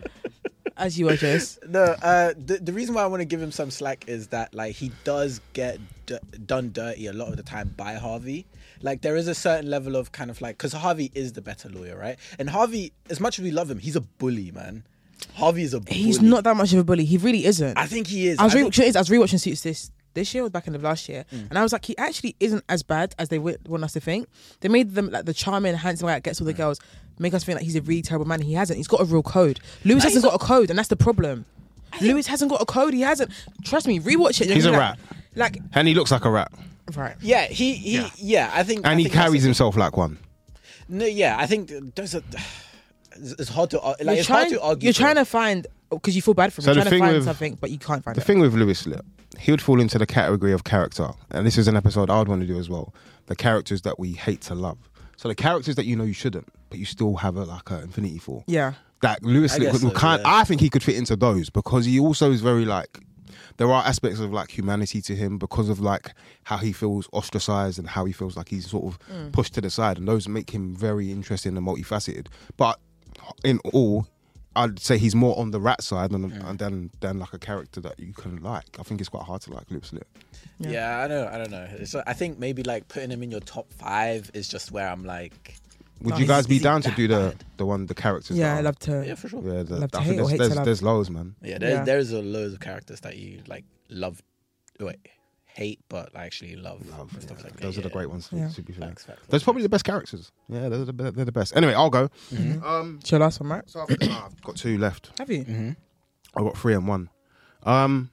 As you are, Jess. No, uh, the the reason why I want to give him some slack is that like he does get d- done dirty a lot of the time by Harvey. Like there is a certain level of kind of like because Harvey is the better lawyer, right? And Harvey, as much as we love him, he's a bully, man. Harvey is a bully. He's not that much of a bully. He really isn't. I think he is. I was, I re- think- I was rewatching Suits this this year or back in the last year, Mm. and I was like, he actually isn't as bad as they w- want us to think. They made them like the charming, handsome guy that gets all the girls, make us think like he's a really terrible man. He hasn't. He's got a real code. Lewis Nah, hasn't he's got a code, and that's the problem. Lewis hasn't got a code. He hasn't. Trust me, rewatch it. He's You're a like, rat. Like, And he looks like a rat. right. Yeah, he he yeah. Yeah. I think I And he think that's carries the- himself like one. No, yeah, I think there's a. It's it's hard to ar- like. You're It's trying, hard to argue. You're for trying him. to find because you feel bad for him. So You're the trying to thing find with- something, but you can't find The it. thing with Lewis Lip, he would fall into the category of character. And this is an episode I would want to do as well. The characters that we hate to love. So the characters that you know you shouldn't, but you still have a like a infinity for. Yeah. That Lewis I Lip guess would so, kind yeah. I think he could fit into those because he also is very like there are aspects of like humanity to him because of like how he feels ostracized and how he feels like he's sort of Mm. pushed to the side, and those make him very interesting and multifaceted. But in all, I'd say he's more on the rat side than Mm. than than like a character that you can like. I think it's quite hard to like Lewis Lip. Yeah. Yeah, I don't. I don't know. It's, I think maybe like putting him in your top five is just where I'm like. Would No, you he's- guys be is he down to that do the bad? the one the characters? Yeah, that I are- love to. Yeah, for sure. Yeah, the, Love to I hate think or there's, hate to there's, love. there's loads, man. Yeah, there, Yeah. there's a loads of characters that you like love, wait, hate, but actually love. Love, and stuff yeah. like that. Those are the Yeah. great ones. Yeah. To be fair. Facts, facts, Those are facts. probably the best characters. Yeah, they're the, they're the best. Anyway, I'll go. Mhm. Um, It's your last one, right? so I've, nah, I've got two left. Have you? Mhm. I've got three and one. Um,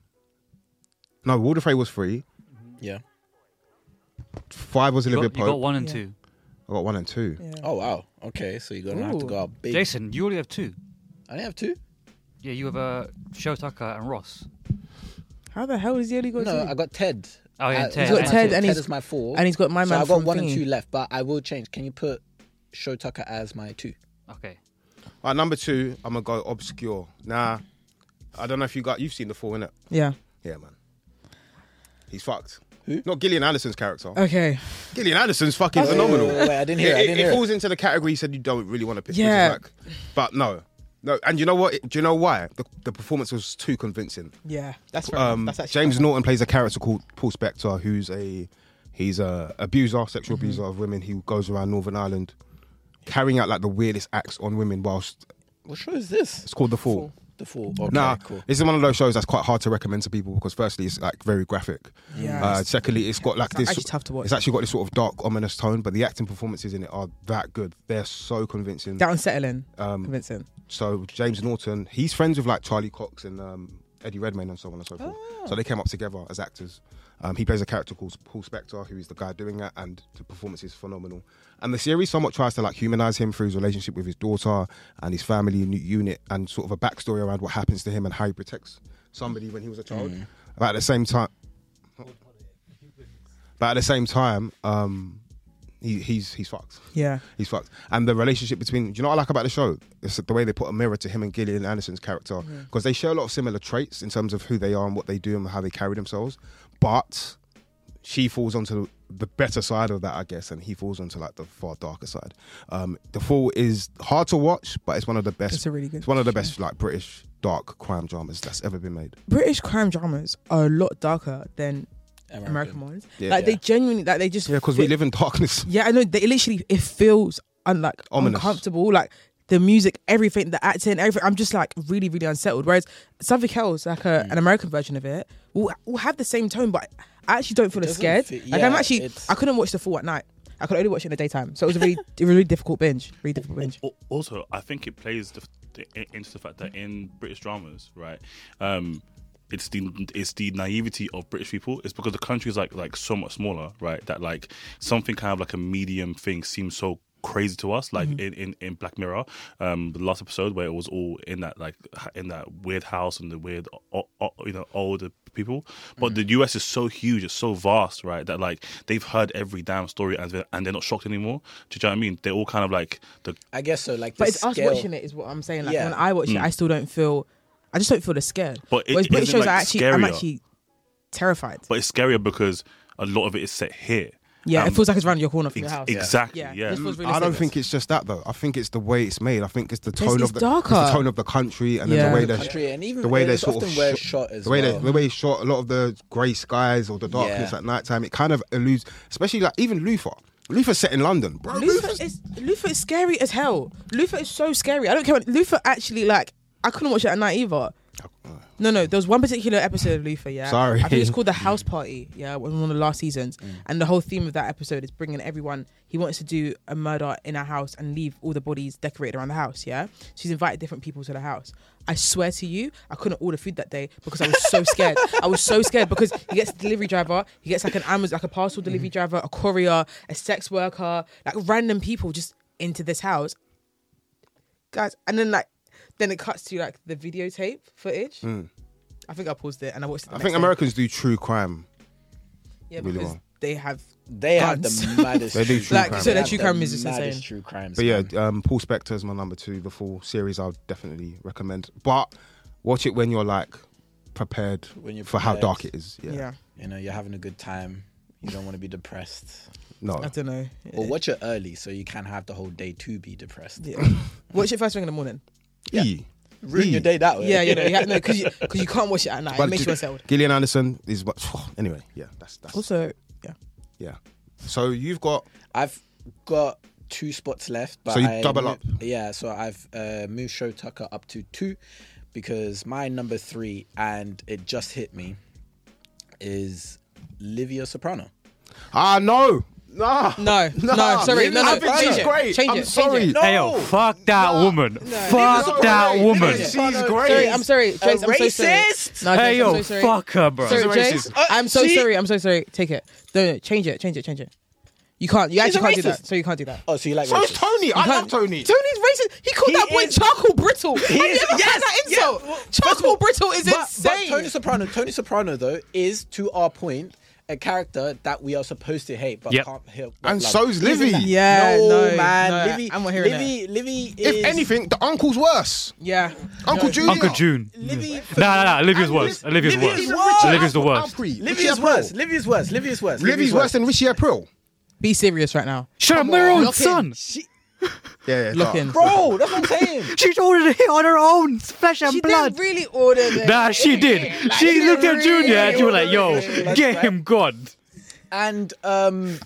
no, Walder Frey was three. Yeah. Five was You Olivia got, you got Pope. one and Yeah. two. I got one and two. Yeah. Oh wow. Okay, so you're gonna have to Ooh. go out big. Jason, you already have two. I only have two. Yeah, you have uh, Show Tucker and Ross. How the hell is he only got No, two? I got Ted. Oh, yeah, I- Ted. he's got and- Ted, and Ted he's- is my four. and he's got my so man I got from one and thingy. two left, but I will change. Can you put Show Tucker as my two? Okay. All right, number two, I'm gonna go obscure. Nah, I don't know if you got you've seen the four, innit? Yeah. Yeah, man. He's fucked. Who? Not Gillian Anderson's character. Okay. Gillian Anderson's fucking Wait, phenomenal. wait, wait, wait, I didn't hear. it, I it, didn't it hear. falls into the category you said you don't really want to pick. which is Yeah. like- but no, no. And you know what? Do you know why? The, the performance was too convincing. Yeah. That's fair. Um, That's actually James fair. Norton plays a character called Paul Spector, who's a he's a abuser, sexual Mm-hmm. abuser of women. He goes around Northern Ireland, carrying out like the weirdest acts on women. Whilst What show is this? it's called The Fall. The Four. Okay, Nah, cool. this is one of those shows that's quite hard to recommend to people because firstly, it's like very graphic. Yeah. Uh, secondly, it's got like It's this. actually tough to watch. It's actually got this sort of dark, ominous tone, but the acting performances in it are that good. They're so convincing. That unsettling. Um, Convincing. so James Norton, he's friends with like Charlie Cox and um, Eddie Redmayne and so on and so forth. So they came up together as actors. Um, he plays a character called Paul Spector, who is the guy doing it, and the performance is phenomenal. And the series somewhat tries to like humanize him through his relationship with his daughter and his family unit, and sort of a backstory around what happens to him and how he protects somebody when he was a child. But at the same time, but at the same time, um, he, he's he's fucked. Yeah. He's fucked. And the relationship between, do you know what I like about the show? It's the way they put a mirror to him and Gillian Anderson's character. Because they share a lot of similar traits in terms of who they are and what they do and how they carry themselves. But she falls onto the better side of that, I guess, and he falls onto like the far darker side. Um, The Fall is hard to watch, but it's one of the best. It's a really good It's one of the best like British dark crime dramas that's ever been made. British crime dramas are a lot darker than American, ones. Yeah. like Yeah. they genuinely, like they just. Yeah, because we fit- live in darkness. Yeah, I know. They literally, it feels un, like Ominous. uncomfortable. Like the music, everything, the acting, everything. I'm just like really, really unsettled. Whereas something else, like a, Mm. an American version of it, will will have the same tone, but I actually don't feel as Doesn't scared. fit- like I'm yeah, actually, it's- I couldn't watch The Fall at night I could only watch it in the daytime. So it was a really, a really difficult binge. Really difficult binge. Al- Also, I think it plays the, the, into the fact that in British dramas, right, um, it's the it's the naivety of British people. It's because the country is like like so much smaller, right? That like something kind of like a medium thing seems so crazy to us. Like Mm-hmm. in, in, in Black Mirror, um, the last episode where it was all in that like h- in that weird house and the weird o- o- you know older people. But the U S is so huge, it's so vast, right? That like they've heard every damn story and they're, and they're not shocked anymore. Do you know what I mean? They're all kind of like the I guess so. Like, But the it's us scale- watching it is what I'm saying. Like Yeah. when I watch it, I still don't feel. I just don't feel the scared. But it- Whereas British isn't it, shows, I like, actually, I'm scarier? actually terrified. But it's scarier because a lot of it is set here. Yeah, Um, it feels like it's around your corner from your Ex- house. exactly. Yeah, Yeah. this feels I realistic. don't think it's just that though. I think it's the way it's made. I think it's the tone it's of the, darker. it's the tone of the country and Yeah. then the way the they country, and even the way they it's sort often of where it's sh- shot as the way well. they, the way it's shot. A lot of the grey skies or the darkness Yeah. at night time. It kind of alludes, especially like even Luther. Luther's set in London, bro. Luther Luther's- is Luther is scary as hell. Luther is so scary. I don't care. What, Luther actually like. I couldn't watch it at night either. No, no. There was one particular episode of Luther. Yeah, Sorry. I think it's called The House Party. Yeah, one of the last seasons, Mm. and the whole theme of that episode is bringing everyone. He wants to do a murder in a house and leave all the bodies decorated around the house. Yeah, she's invited different people to the house. I swear to you, I couldn't order food that day because I was so scared. I was so scared because he gets a delivery driver, he gets like an Amazon, like a parcel delivery driver, a courier, a sex worker, like random people just into this house, guys. And then like, then it cuts to like the videotape footage. I think I paused it and I watched it. the I next think day. Americans do true crime. yeah, really because well. they have. They have Guns. the maddest. They do true crime. crime. so their have true the crime is just maddest insane. True crimes. But yeah, man. um, Paul Spector's my number two. The full series I'll definitely recommend. But watch it when you're like prepared When you're for how prepared. dark it is. Yeah. Yeah, you know, you're having a good time. You don't want to be depressed. No. I don't know. Or watch it early so you can have the whole day to be depressed. Yeah. Watch it first thing in the morning. Yeah. E. Ruin E. your day that way. Yeah, you know, you no, because you, cause you can't watch it at night. But it makes you G- unsettled. Gillian Anderson is what. Anyway, yeah, that's that's Also, yeah. yeah. So you've got I've got two spots left, but So you I double mo- up. Yeah, so I've uh, moved Show Tucker up to two because my number three, and it just hit me, is Livia Soprano. ah no no No, no, sorry, no, no, I think change she's it, great. change I'm it, change sorry. it. No. Hey yo, fuck that woman. fuck Livia that Soprano, woman. Livia- She's Soprano- great. Sorry, I'm sorry, James, I'm so sorry. racist? No, Hey James, yo, I'm so sorry. fuck her, bro. Sorry, She's a James, racist. I'm so see? sorry. I'm so sorry. Take it. No, no, change it, change it, change it. You can't. You She's actually a can't do that. racist. So you can't do that. Oh, so you like So is racist? Tony. I You love can't- Tony. Tony's racist. He called He that boy is- charcoal brittle. Have you is- ever yes, heard that insult? yeah. Well, first Charcoal of all, brittle is But, but insane. Tony Soprano, Tony Soprano though, is to our point a character that we are supposed to hate, but Yep. can't help. but And love. so's Livy. Isn't that- Yeah, no, no, man, no, Livy, I'm not hearing Livy, Livy is If anything, the uncle's worse. Yeah. Uncle No. Junior. Uncle June. Livy. Nah, nah, nah. Olivia's And worse. Liv- Olivia's Livy worse. is worse. Olivia's the worst. Alfred, Livy Richie is April. worse. Livy is worse. Livy is worse. Livy's worse than Richie April. Be serious right now. Shut up, Come my on. own Lock in. son. Yeah, yeah. Look dark. in. Bro, that's what I'm saying. She's ordered a hit on her own, flesh and She blood. didn't really order it. Nah, she did. Like, she looked at really Junior and she was like, "Yo, ordered it. get That's him gone." And um,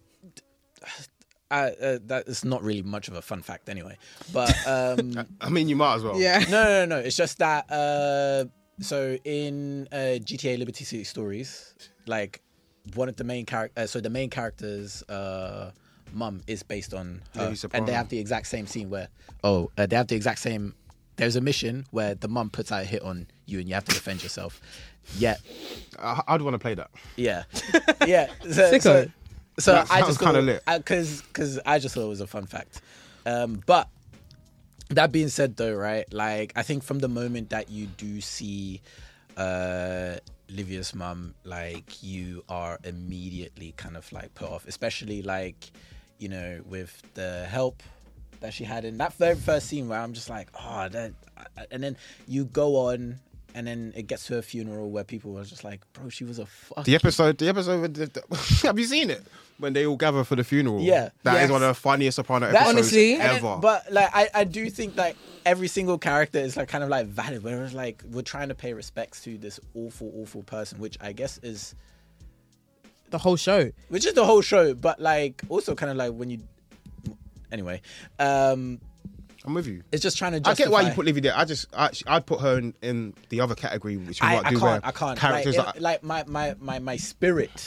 uh, uh, that is not really much of a fun fact anyway. But um, I mean, you might as well. Yeah. no, no, no, no. It's just that. Uh, so in uh, G T A Liberty City Stories, like one of the main character, uh, so the main character's uh, mum is based on her, Livy Soprano. and they have the exact same scene where oh, uh, they have the exact same. There's a mission where the mum puts out a hit on you, and you have to defend yourself. Yet, I, I'd want to play that. yeah, yeah. So, Sicko. so, so That I sounds just kinda thought, lit. because because I just thought it was a fun fact. Um, but that being said, though, right? Like I think from the moment that you do see uh, Livia's mum, like you are immediately kind of like put off, especially like you know with the help that she had in that very first scene where I'm just like, oh, that, and then you go on. And then it gets to a funeral where people were just like, bro, she was a fuck. The episode, the episode. With the, the, have you seen it when they all gather for the funeral? Yeah. that is Yes. one of the funniest Soprano That- episodes Honestly. And then- ever. but like I, I do think like every single character is like kind of like valid, where it's like we're trying to pay respects to this awful, awful person, which I guess is The whole show. which is the whole show, but like also kind of like when you anyway, um I'm with you. it's just trying to I justify. get why you put Livy there. I just, I, I'd put her in, in the other category, which we I, might I do can't, where I can't. characters like, that it- like my, my, my, my spirit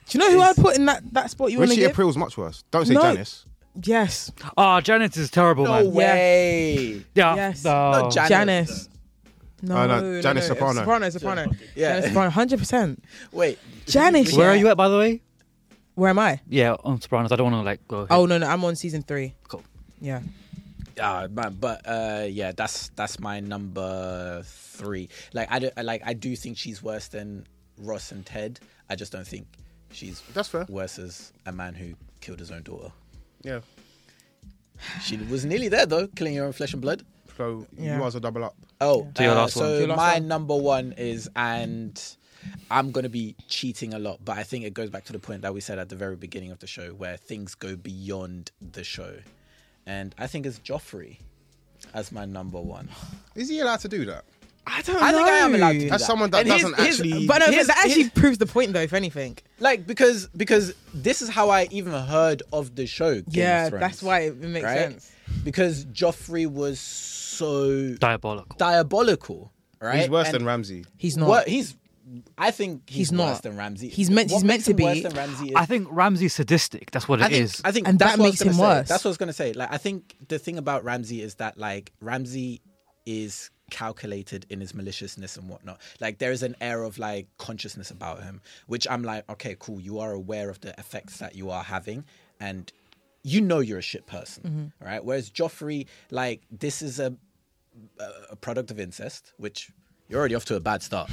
Do you know who is- I'd put in that, that spot you want to Richie give? April's much worse. Don't say No. Janice. Yes. Oh, Janet is terrible, No man. way. Yeah. Yes. No. Not Janet. Janice. No, Oh, no, no, Janice no. Soprano. Soprano, Soprano. Yeah. Janice Soprano, one hundred percent. Wait. Janice. Where yeah. are you at, by the way? Where am I? Yeah, on Sopranos. I don't want to like go. Ahead. Oh, no, no, I'm on season three. Cool. Yeah. Ah, man, but uh, yeah, that's that's my number three. Like I do, like I do think she's worse than Ross and Ted. I just don't think she's That's fair. worse as a man who killed his own daughter. Yeah. She was nearly there though, killing your own flesh and blood. So Yeah. you might as well double up. Oh, So your uh, last one. so Your last my one. number one is, and I'm gonna be cheating a lot, but I think it goes back to the point that we said at the very beginning of the show, where things go beyond the show, and I think it's Joffrey as my number one. Is he allowed to do that? I don't I know. think I am allowed to do As that. someone that And his- doesn't his- actually- But no, his- that actually his- proves the point, though, if anything. like because because this is how I even heard of the show. Game Yeah, of Thrones, that's why it makes right? sense. Because Joffrey was so Diabolical. diabolical, right? He's worse And than Ramsey. He's not. What he's, I think he's, He's not. worse than Ramsey. He's meant- What he's meant makes to him worse be. than Ramsey is I think Ramsey's sadistic. That's what it I think, is. I think And that's that what I makes was gonna him say. worse. That's what I was gonna say. Like, I think the thing about Ramsey is that like Ramsey is calculated in his maliciousness and whatnot. Like, there is an air of like consciousness about him, which I'm like, okay, cool. You are aware of the effects that you are having, and you know you're a shit person, Mm-hmm. right? Whereas Joffrey, like, this is a a product of incest, which you're already off to a bad start.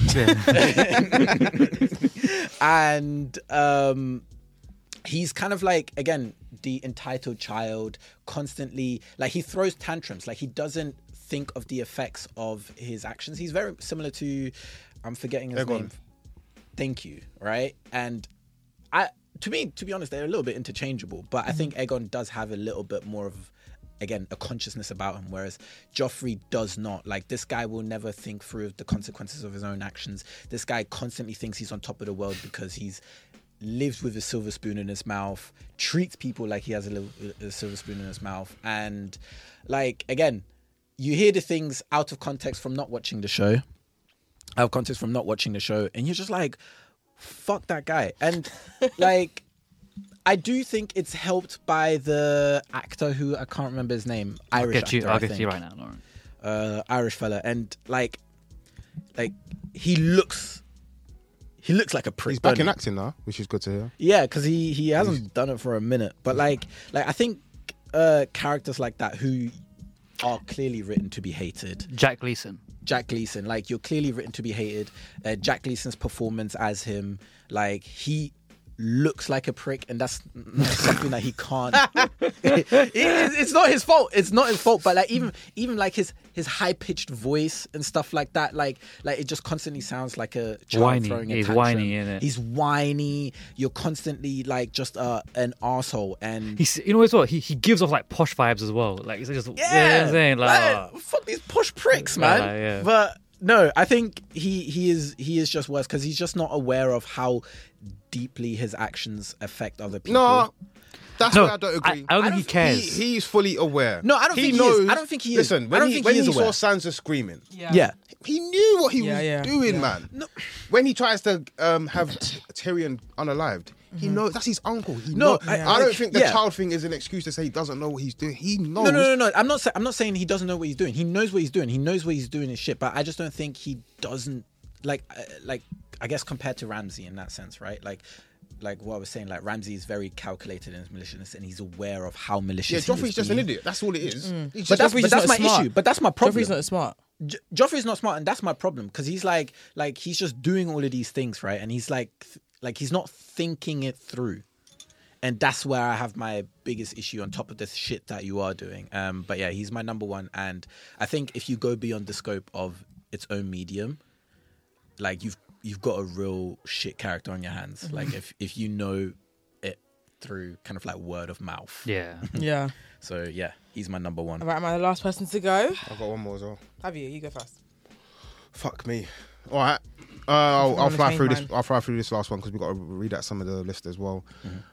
And um, he's kind of like, again, the entitled child, constantly, like, he throws tantrums. Like, he doesn't think of the effects of his actions. He's very similar to, I'm forgetting his Egon. name. Thank you, right? And I, to me, to be honest, they're a little bit interchangeable, but I think Aegon does have a little bit more of, again, a consciousness about him, whereas Joffrey does not. Like, this guy will never think through the consequences of his own actions. This guy constantly thinks he's on top of the world because he's lives with a silver spoon in his mouth, treats people like he has a, little, a silver spoon in his mouth. And, like, again, you hear the things out of context from not watching the show, out of context from not watching the show, and you're just like, fuck that guy. And, like, I do think it's helped by the actor who I can't remember his name. Irish I'll get you. actor, I'll I get think. you right now, Lauren. Uh, Irish fella, and like, like he looks, he looks like a prick. He's back doesn't in he? acting now, which is good to hear. Yeah, because he he hasn't done it for a minute. But like, like I think uh, characters like that who are clearly written to be hated. Jack Gleason. Jack Gleason, like, you're clearly written to be hated. Uh, Jack Gleason's performance as him, like, he looks like a prick, and that's not something that he can't. it, it- it's not his fault. It's not his fault. But like, even even like his his high pitched voice and stuff like that, like like it just constantly sounds like a child Whiny. throwing a He's tantrum. whiny, innit? He's whiny. You're constantly like just uh, an arsehole. And He's, you know what? He he gives off like posh vibes as well. Like he's just yeah, you know what yeah, I'm saying? Like, like, oh. fuck these push pricks, man. Like, yeah. But no, I think he he is he is just worse because he's just not aware of how deeply his actions affect other people. No, that's No, where I don't agree. I, I don't I think he don't- cares. He, he's fully aware. No, I don't think he is. I don't think he is. Listen, I when don't he, think when he is he saw aware. Sansa screaming, yeah. he knew what he Yeah, was yeah, doing, yeah. man. When he tries to um, have Tyrion unalived, he knows that's his uncle. He No, know- I- I, don't think the yeah. child thing is an excuse to say he doesn't know what he's doing. He knows. No, no, no, no. I'm not. Sa- I'm not saying he doesn't know what he's doing. He knows what he's doing. He knows what he's doing is shit. But I just don't think he doesn't like. Uh, like I guess compared to Ramsay in that sense, right? Like, like what I was saying. Like Ramsay is very calculated in his maliciousness, and he's aware of how Yeah, malicious. he Joffrey's is just an being. idiot. That's all it is. He's But just- that's, Joffrey's but that's not my smart. issue. But that's my problem. Joffrey's not smart. Jo- Joffrey's not smart, and that's my problem because he's like, like he's just doing all of these things, right? And he's like, th- like he's not thinking it through, and that's where I have my biggest issue on top of this shit that you are doing. Um, but yeah, he's my number one, and I think if you go beyond the scope of its own medium, like you've you've got a real shit character on your hands. Mm-hmm. Like if if you know it through kind of like word of mouth. yeah. Yeah. So yeah, he's my number one. All right, am I the last person to go? I've got one more as well. Have you? You go first. Fuck me. All right. Uh, I'll, I'm I'll gonna fly change through this. mine. I'll fly through this last one because we've got to read out some of the list as well.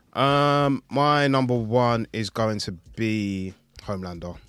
Um, my number one is going to be Homelander.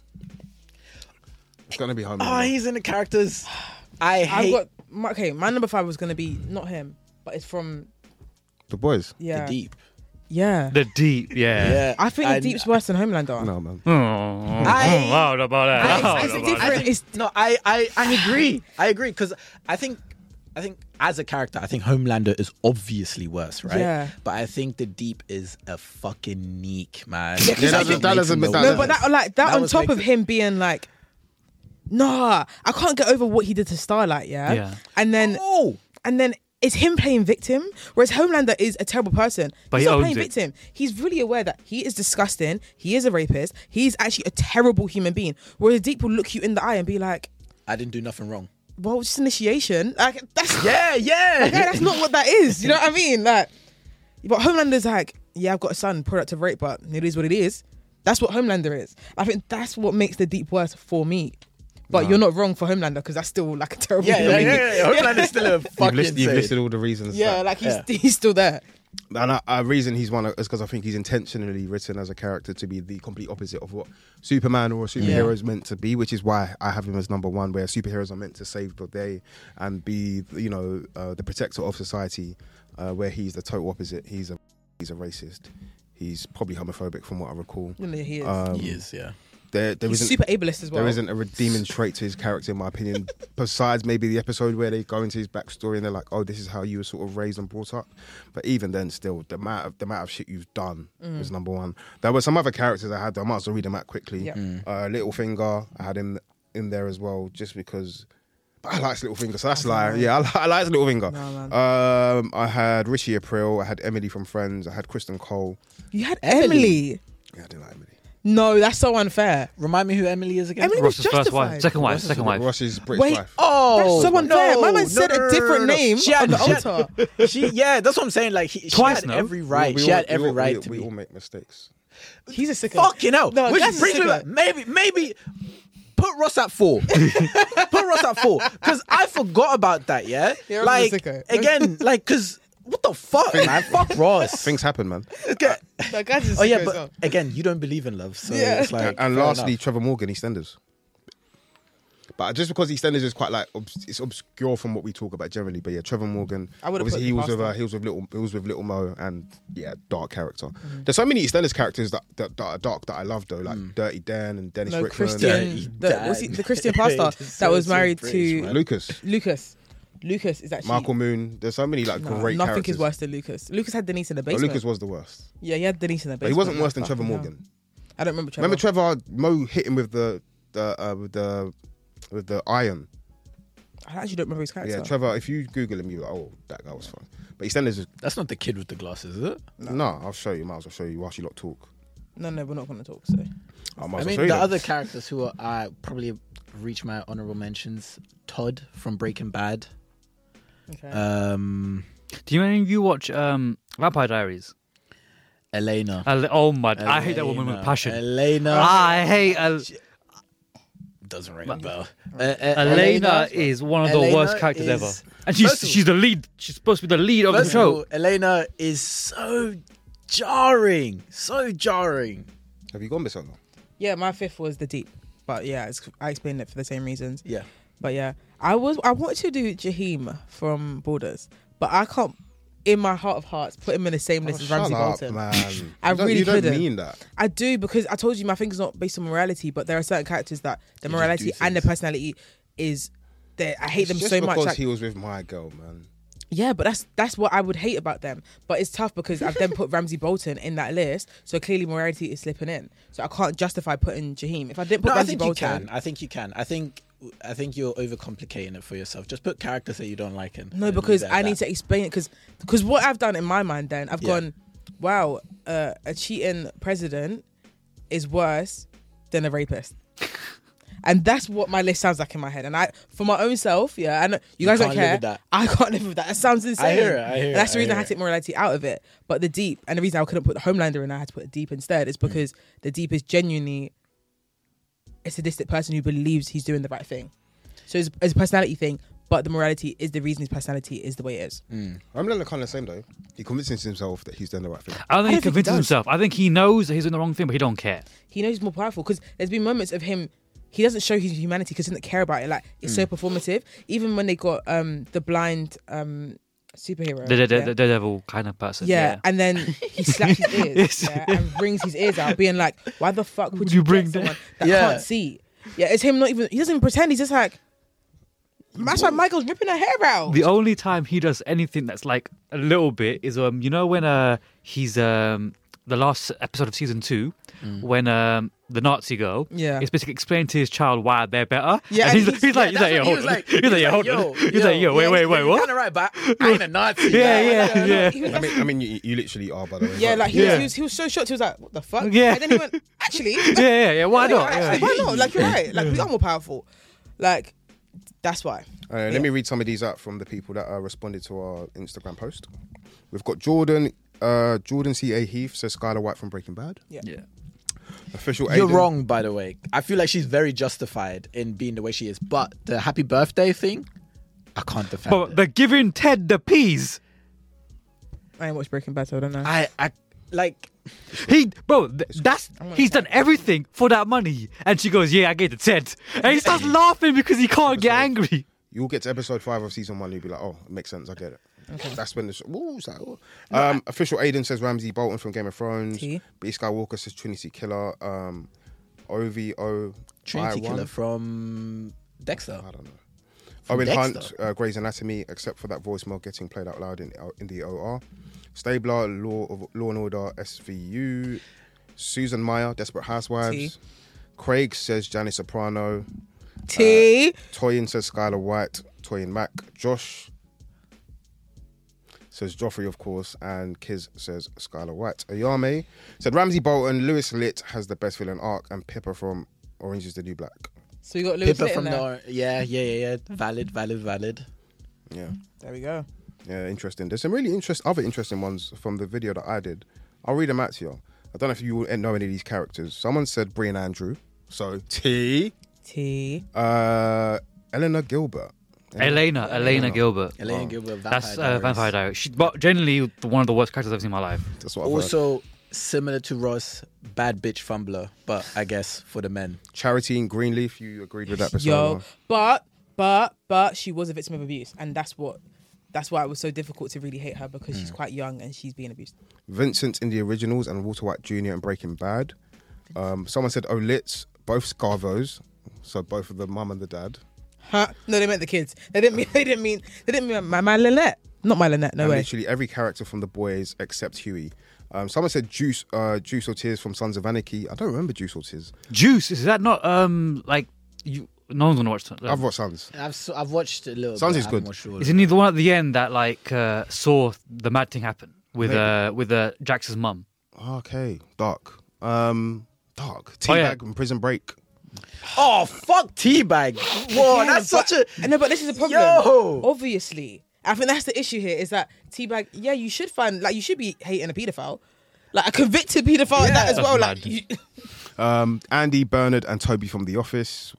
It's going to be Homelander. Oh, he's in the characters. I I've hate. got my, okay. My number five was gonna be not him, but it's from The boys. Yeah. The Deep. Yeah. The Deep, yeah. Yeah, I think and the Deep's worse than Homelander. No, man. Oh, I- I don't know about that. I- I it's, don't it's know about different. It's No, I, I, I agree. I agree because I think, I think as a character, I think Homelander is obviously worse, right? Yeah. But I think the Deep is a fucking neek, man. Yeah, that doesn't- that doesn't- that no, doesn't- but that like that, That on was top of makes him being like, nah, I can't get over what he did to Starlight. Yeah. Yeah. And then Oh, and then it's him playing victim, whereas Homelander is a terrible person. But he's he not owns playing it. victim. He's really aware that he is disgusting. He is a rapist. He's actually a terrible human being. Whereas Deep will look you in the eye and be like, I didn't do nothing wrong. well, just initiation. Like that's Yeah, yeah. okay, that's not what that is. You know what I mean? Like, but Homelander's like, yeah, I've got a son, product of rape, but it is what it is. That's what Homelander is. I think that's what makes the Deep worse for me. But Nah. you're not wrong for Homelander because that's still like a terrible. Yeah, yeah, human yeah, being. yeah, yeah. Homelander's still a You've, fucking list, you've sane. listed all the reasons. Yeah, that- like he's Yeah. he's still there. And a, a reason he's one is because I think he's intentionally written as a character to be the complete opposite of what Superman or a superhero is meant to be, which is why I have him as number one, where superheroes are meant to save the day and be, you know, uh, the protector of society, uh, where he's the total opposite. He's a he's a racist. He's probably homophobic from what I recall. You know, he is. Um, He is, yeah. There, there he's isn't super ableist as well. there isn't a redeeming trait to his character, in my opinion, besides maybe the episode where they go into his backstory and they're like, "Oh, this is how you were sort of raised and brought up." But even then, still, the amount of the amount of shit you've done Mm. is number one. There were some other characters I had. I might as well read them out quickly. Yeah. Uh, Littlefinger, I had him in there as well, just because. But I like Littlefinger, so that's I like, don't know. yeah, I, li- I like Littlefinger. No, man. Um, I had Richie April, I had Emily from Friends, I had Kristen Cole. You had Emily. Emily. Yeah, I didn't like Emily. No, that's so unfair. Remind me who Emily is again. Emily was Ross's first wife, justified. second wife, Ross's- second wife. Ross's British Wait. wife. Oh, That's so unfair. no, My man no, said no, a no, different no, no. name She had, on the she had- altar. She, yeah, that's what I'm saying. Like, he, Twice, she had no? every right. We she all- had we every all- right we, to we be. all make mistakes. He's a sicko. Fucking hell. No, Which that's a brings me sicko. back. Maybe, maybe put Ross at four. Put Ross at four. Because I forgot about that, yeah? Yeah, Ross like, is a sicko. again, like, because what the fuck, man? Fuck Ross. Things happen, man. Okay. That guy's just Oh, yeah, sicko as but well. again, you don't believe in love. So Yeah. it's like. And fair lastly, enough. Trevor Morgan, EastEnders. But just because EastEnders is quite like obs- it's obscure from what we talk about generally, but yeah, Trevor Morgan. I would've Obviously, put he him was with past uh, him. he was with little he was with Little Mo, and yeah, dark character. Mm-hmm. There's so many EastEnders characters that, that that are dark that I love though, like Dirty Dan and Dennis No, Rickman, Christian, Dirty the, Dad. was he, the Christian pastor It's that so- was so married British, to man. Lucas, Lucas. Lucas is actually Michael Moon. There's so many like No, great nothing characters. is worse than Lucas. Lucas had Denise in the But basement. Lucas was the worst, Yeah, he had Denise in the but basement. he wasn't like, worse than Trevor fucking hell. Morgan. I don't remember Trevor. Remember Trevor Mo hit him with the the uh, with the with the iron. I actually don't remember his character. Yeah, Trevor. If you Google him, you're like, oh, that guy was fun. But EastEnders is That's not the kid with the glasses, is it? no. I'll show you. Might as well show you whilst you lot talk. No, no, we're not going to talk. So I might I as well mean, show you the them. other characters who are uh, probably reach my honorable mentions: Todd from Breaking Bad. okay. Um, Do you any of you watch um, Vampire Diaries? Elena. Ale- oh my! I hate that woman with Elena. passion. Elena I hate El- doesn't ring a bell. Uh, uh, Elena is one of the Elena worst characters is- ever, and she's First of all- she's the lead. She's supposed to be the lead of the First of show. all, Elena is so jarring, so jarring. Have you gone this long? yeah, my fifth was the Deep, but yeah, it's, I explained it for the same reasons. Yeah, But yeah, I was I wanted to do Jaheim from Borders, but I can't. In my heart of hearts, put him in the same list as Ramsey Oh, shut Bolton. up, man. I You don't- really you don't couldn't. mean that. I do because I told you my thing's not based on morality, but there are certain characters that the They just morality do and the things. personality is. That I hate It's them just so much. because Like, he was with my girl, man. yeah, but that's that's what I would hate about them. But it's tough because I've then put Ramsey Bolton in that list, so clearly morality is slipping in. So I can't justify putting Jaheim if I didn't put no, I Ramsey think Bolton. you can. I think you can. I think. I think you're overcomplicating it for yourself. Just put characters that you don't like in. No, and because leave it at I need that. to explain it because because what I've done in my mind, then I've Yeah. gone, wow, uh, a cheating president is worse than a rapist. And that's what my list sounds like in my head. And I, for my own self, yeah, and you, You guys don't can't live care. with that. I can't live with that. That sounds insane. I hear it, I hear And it, that's the I reason I hear had to it. take morality out of it. But the Deep, and the reason I couldn't put the Homelander in, I had to put the Deep instead, is because the Deep is genuinely a sadistic person who believes he's doing the right thing. So it's, it's a personality thing, but the morality is the reason his personality is the way it is. Mm. I'm kind of the same though. He convinces himself that he's doing the right thing. I don't think I he don't think he convinces does. himself. I think he knows that he's doing the wrong thing, but he don't care. He knows he's more powerful because there's been moments of him. He doesn't show his humanity because he doesn't care about it. Like it's so performative. Even when they got um, the blind um, superhero. The, the, the, yeah. the Daredevil kind of person. Yeah, Yeah. and then he slaps his ears yeah, and brings his ears out, being like, "Why the fuck would, Would you you bring bring someone that- that Yeah. can't see?" Yeah, it's him. Not even. He doesn't even pretend. He's just like. That's why Michael's ripping her hair out. The only time he does anything that's like a little bit is um you know when uh he's um the last episode of season two when um the Nazi girl Yeah. is basically explaining to his child why they're better. Yeah, and and he's, he's like he's Yeah, like yo that's what hold he was on like. he's like yo hold yo, on he's like yo wait wait wait You're what kind of right, but I ain't a Nazi. Yeah, Like, yeah, yeah. He was- I mean, I mean, you, you literally are, by the way. Yeah, like he, Yeah. Was, he was he was so shocked. He was like, "What the fuck?" Yeah. And then he went, "Actually, yeah yeah yeah why yeah, not actually, yeah. why not? Like you're right. Like we are more powerful. Like that's why." Uh, let me read some of these out from the people that uh, responded to our Instagram post. We've got Jordan. Uh, Jordan C A Heath says Skylar White from Breaking Bad. Yeah. Yeah. Official. You're Aiden- wrong, by the way. I feel like she's very justified in being the way she is, but the happy birthday thing, I can't defend. But it. they're giving Ted the peas. I ain't watched Breaking Bad, so I don't know. I, I like. He, bro, th- that's he's done everything for that money, and she goes, "Yeah, I gave it to Ted," and he starts laughing because he can't get angry. You'll get to episode five of season one, you'll be like, oh, it makes sense, I get it. That's when this. Ooh, it's like, ooh. Um, official Aiden says Ramsay Bolton from Game of Thrones. T. B. Skywalker says Trinity Killer. Um, O V O. Trinity I one. Killer from Dexter. I don't know. From Owen Dexter. Hunt, uh, Grey's Anatomy, except for that voicemail getting played out loud in in the O R. Stabler, Law of Law and Order, S V U. Susan Meyer, Desperate Housewives. T. Craig says Johnny Soprano. T. Toyin says Skylar White. Toyin Mac. Josh says Joffrey, of course, and Kiz says Skylar White. Ayame said Ramsay Bolton. Lewis Litt has the best villain arc, and Pippa from Orange is the New Black. So you got Lewis Pippa Litt in from there. the. Yeah, yeah, yeah, yeah. Valid, valid, valid. Yeah, There we go. yeah, interesting. There's some really interest, other interesting ones from the video that I did. I'll read them out to you. I don't know if you know any of these characters. Someone said Brian Andrew. So T. T. Uh, Eleanor Gilbert. Elena, Elena Gilbert. Elena Oh. Gilbert, Vampire That's uh, Diaries. Vampire Diaries. She, but generally one of the worst characters I've seen in my life. That's what I've heard. Also, similar to Ross, bad bitch fumbler, but I guess for the men. Charity in Greenleaf. You agreed with that persona. Yo, but but but she was a victim of abuse, and that's what that's why it was so difficult to really hate her because Hmm. she's quite young and she's being abused. Vincent in the originals and Walter White Junior in Breaking Bad. Um, someone said Olitz, both Scarvos, so both of the mum and the dad. Huh? No, they meant the kids. They didn't mean. They didn't mean. They didn't mean my, my Lynette. Not my Lynette. No and way. literally every character from the boys except Huey. Um, someone said Juice, uh, Juice or Tears from Sons of Anarchy. I don't remember Juice or Tears. Juice, is that not um like you? No one's gonna watch that. I've watched Sons. I've s- I've watched a little. Sons bit. is I haven't good. watched all of Isn't it. he the one at the end that like uh, saw the mad thing happen with Maybe. uh with uh, Jax's mum? Okay, Dark. Um, Dark. Oh, yeah. Teabag and Prison Break. Oh fuck, Teabag! Whoa, Yeah, that's but- such a. No, but this is a problem. Yo! Obviously, I think that's the issue here. Is that Teabag? Yeah, you should find like you should be hating a paedophile, like a convicted paedophile. that as That's well. mad. Like you, Um, Andy, Bernard, and Toby from The Office.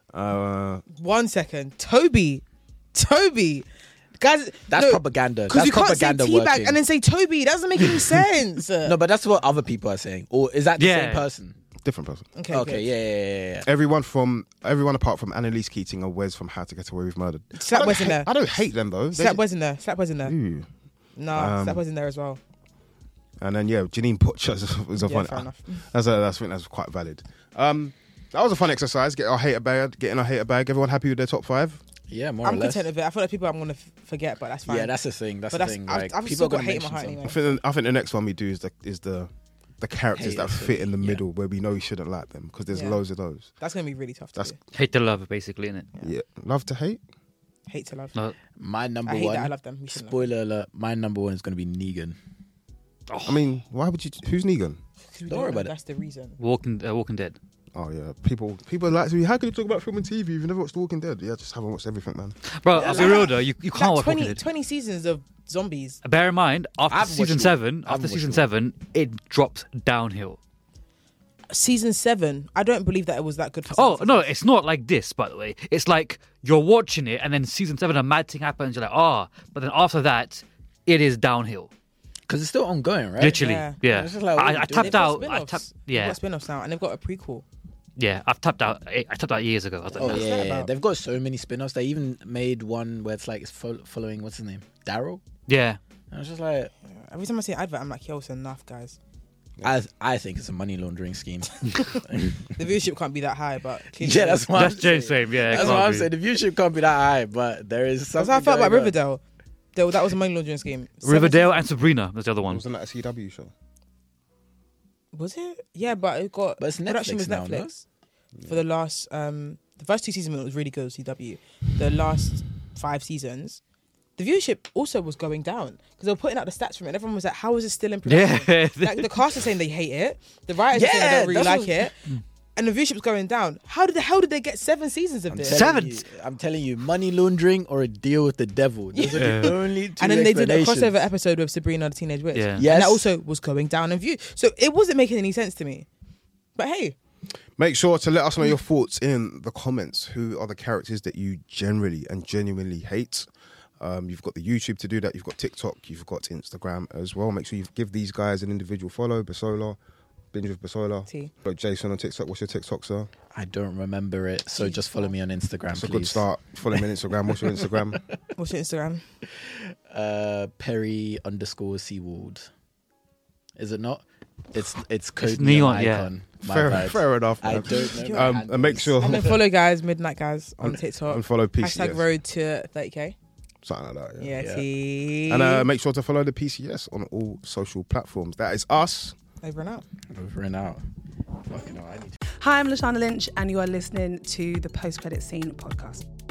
Uh, one second, Toby, Toby, guys. That's no, propaganda. Because That's you can't propaganda say Teabag working. and then say Toby. It doesn't make any sense. No, but that's what other people are saying. Or is that the Yeah. same person? different person. okay, Okay, good. yeah, yeah, yeah, yeah. Everyone from everyone apart from Annalise Keating and Wes from How to Get Away with Murder. Slap I don't Wes in hate- there. I don't hate them though. They Slap Wes in there. Slap Wes in there. Ooh. No, Um, Slap Wes in there as well. And then yeah, Janine Butcher was a Yeah, fun. fair enough. That's a, that's I think that's quite valid. Um, that was a fun exercise. Get our hater bag, getting our hater bag. Everyone happy with their top five? Yeah, more I'm or less. content with it. I feel like people I'm gonna f- forget, but that's fine. Yeah, that's the thing. That's But the that's- thing. I've- Like, I've people still are got gonna hate in my mention heart something. I anyway. think I think the next one we do is the is the the characters that Haters, fit in the yeah. middle where we know we shouldn't like them because there's Yeah. loads of those. That's gonna be really tough to That's- do. Hate to love, basically, innit? Yeah, love to hate. Hate to love. No. My number I hate one. that I love them. We shouldn't love Spoiler alert. My number one is going to be Negan. I mean, why would you? Who's Negan? them. 'Cause we Don't worry know about it. That's the reason. Walking, uh, Walking Dead. Oh yeah, people people like to be. How can you talk about film and T V? You've never watched The Walking Dead? Yeah, just haven't watched everything, man. Bro, I'll be real though. You, you can't Like watch Walking 20, Dead. twenty seasons of zombies. Bear in mind, after I haven't season watched it. seven, I haven't after season watched it. seven, it drops downhill. Season seven. I don't believe that it was that good. For Oh season no, seven. it's not like this. By the way, it's like you're watching it, and then season seven, a mad thing happens. You're like, ah, but then after that, it is downhill. Because it's still ongoing, right? Literally, Yeah. yeah. It's just like, what are you I, I doing? They've tapped got out. I spin-offs. tapped. They've Yeah, got spin-offs now, and they've got a prequel. yeah. I've tapped out. I I tapped out years ago. I was like, Oh nah. What's yeah, that yeah. about? They've got so many spin-offs. They even made one where it's like it's fo- following what's his name, Daryl. Yeah. I was just like, Every time I see an advert, I'm like, yo, it's enough, guys. I I think it's a money laundering scheme. The viewership can't be that high, but clearly Yeah, it that's is. what That's I'm James' saying. same. Yeah. it That's can't what I'm be. saying. The viewership can't be that high, but there is That's something. how I felt about going on. Riverdale. They- That was a money laundering scheme. Riverdale and Sabrina. That's the other one. Wasn't that a C W show? Was it? Yeah, but it got But it's production Netflix was now, no? Netflix for the last um the first two seasons. It was really good with C W. The last five seasons, the viewership also was going down because they were putting out the stats from it. And everyone was like, "How is it still in production?" Yeah. Like the cast is saying they hate it. The writers are saying they Yeah, don't really that's like what- it. And the viewership's going down. How did the hell did they get seven seasons of I'm this? telling Seven. you, I'm telling you, money laundering or a deal with the devil. Those are Yeah. the only two And then they did a explanations. crossover episode with Sabrina the Teenage Witch. Yeah. Yes. And that also was going down in view. So it wasn't making any sense to me. But hey, Make sure to let us know your thoughts in the comments. Who are the characters that you generally and genuinely hate? Um, you've got the YouTube to do that. You've got TikTok. You've got Instagram as well. Make sure you give these guys an individual follow. Basola, Binge with Basola. T. Got Jason on TikTok. What's your TikTok, sir? I don't remember it, so just follow me on Instagram, That's a please. good start. Follow me on Instagram. What's your Instagram? what's your Instagram? Uh, Perry underscore Seawald. Is it not? It's it's code neon, neon, yeah. icon. My Fair, bad. fair enough. I man. don't know. Um, my and make handles. sure And then follow guys, Midnight Guys on TikTok. and follow P C S. Hashtag road to thirty K. Something like that. Yeah. Yeah, Yeah. T. And uh, make sure to follow the P C S on all social platforms. That is us. Over and out. Over and out. Fucking hell, I need to- Hi, I'm Lashana Lynch, and you are listening to the Post Credit Scene podcast.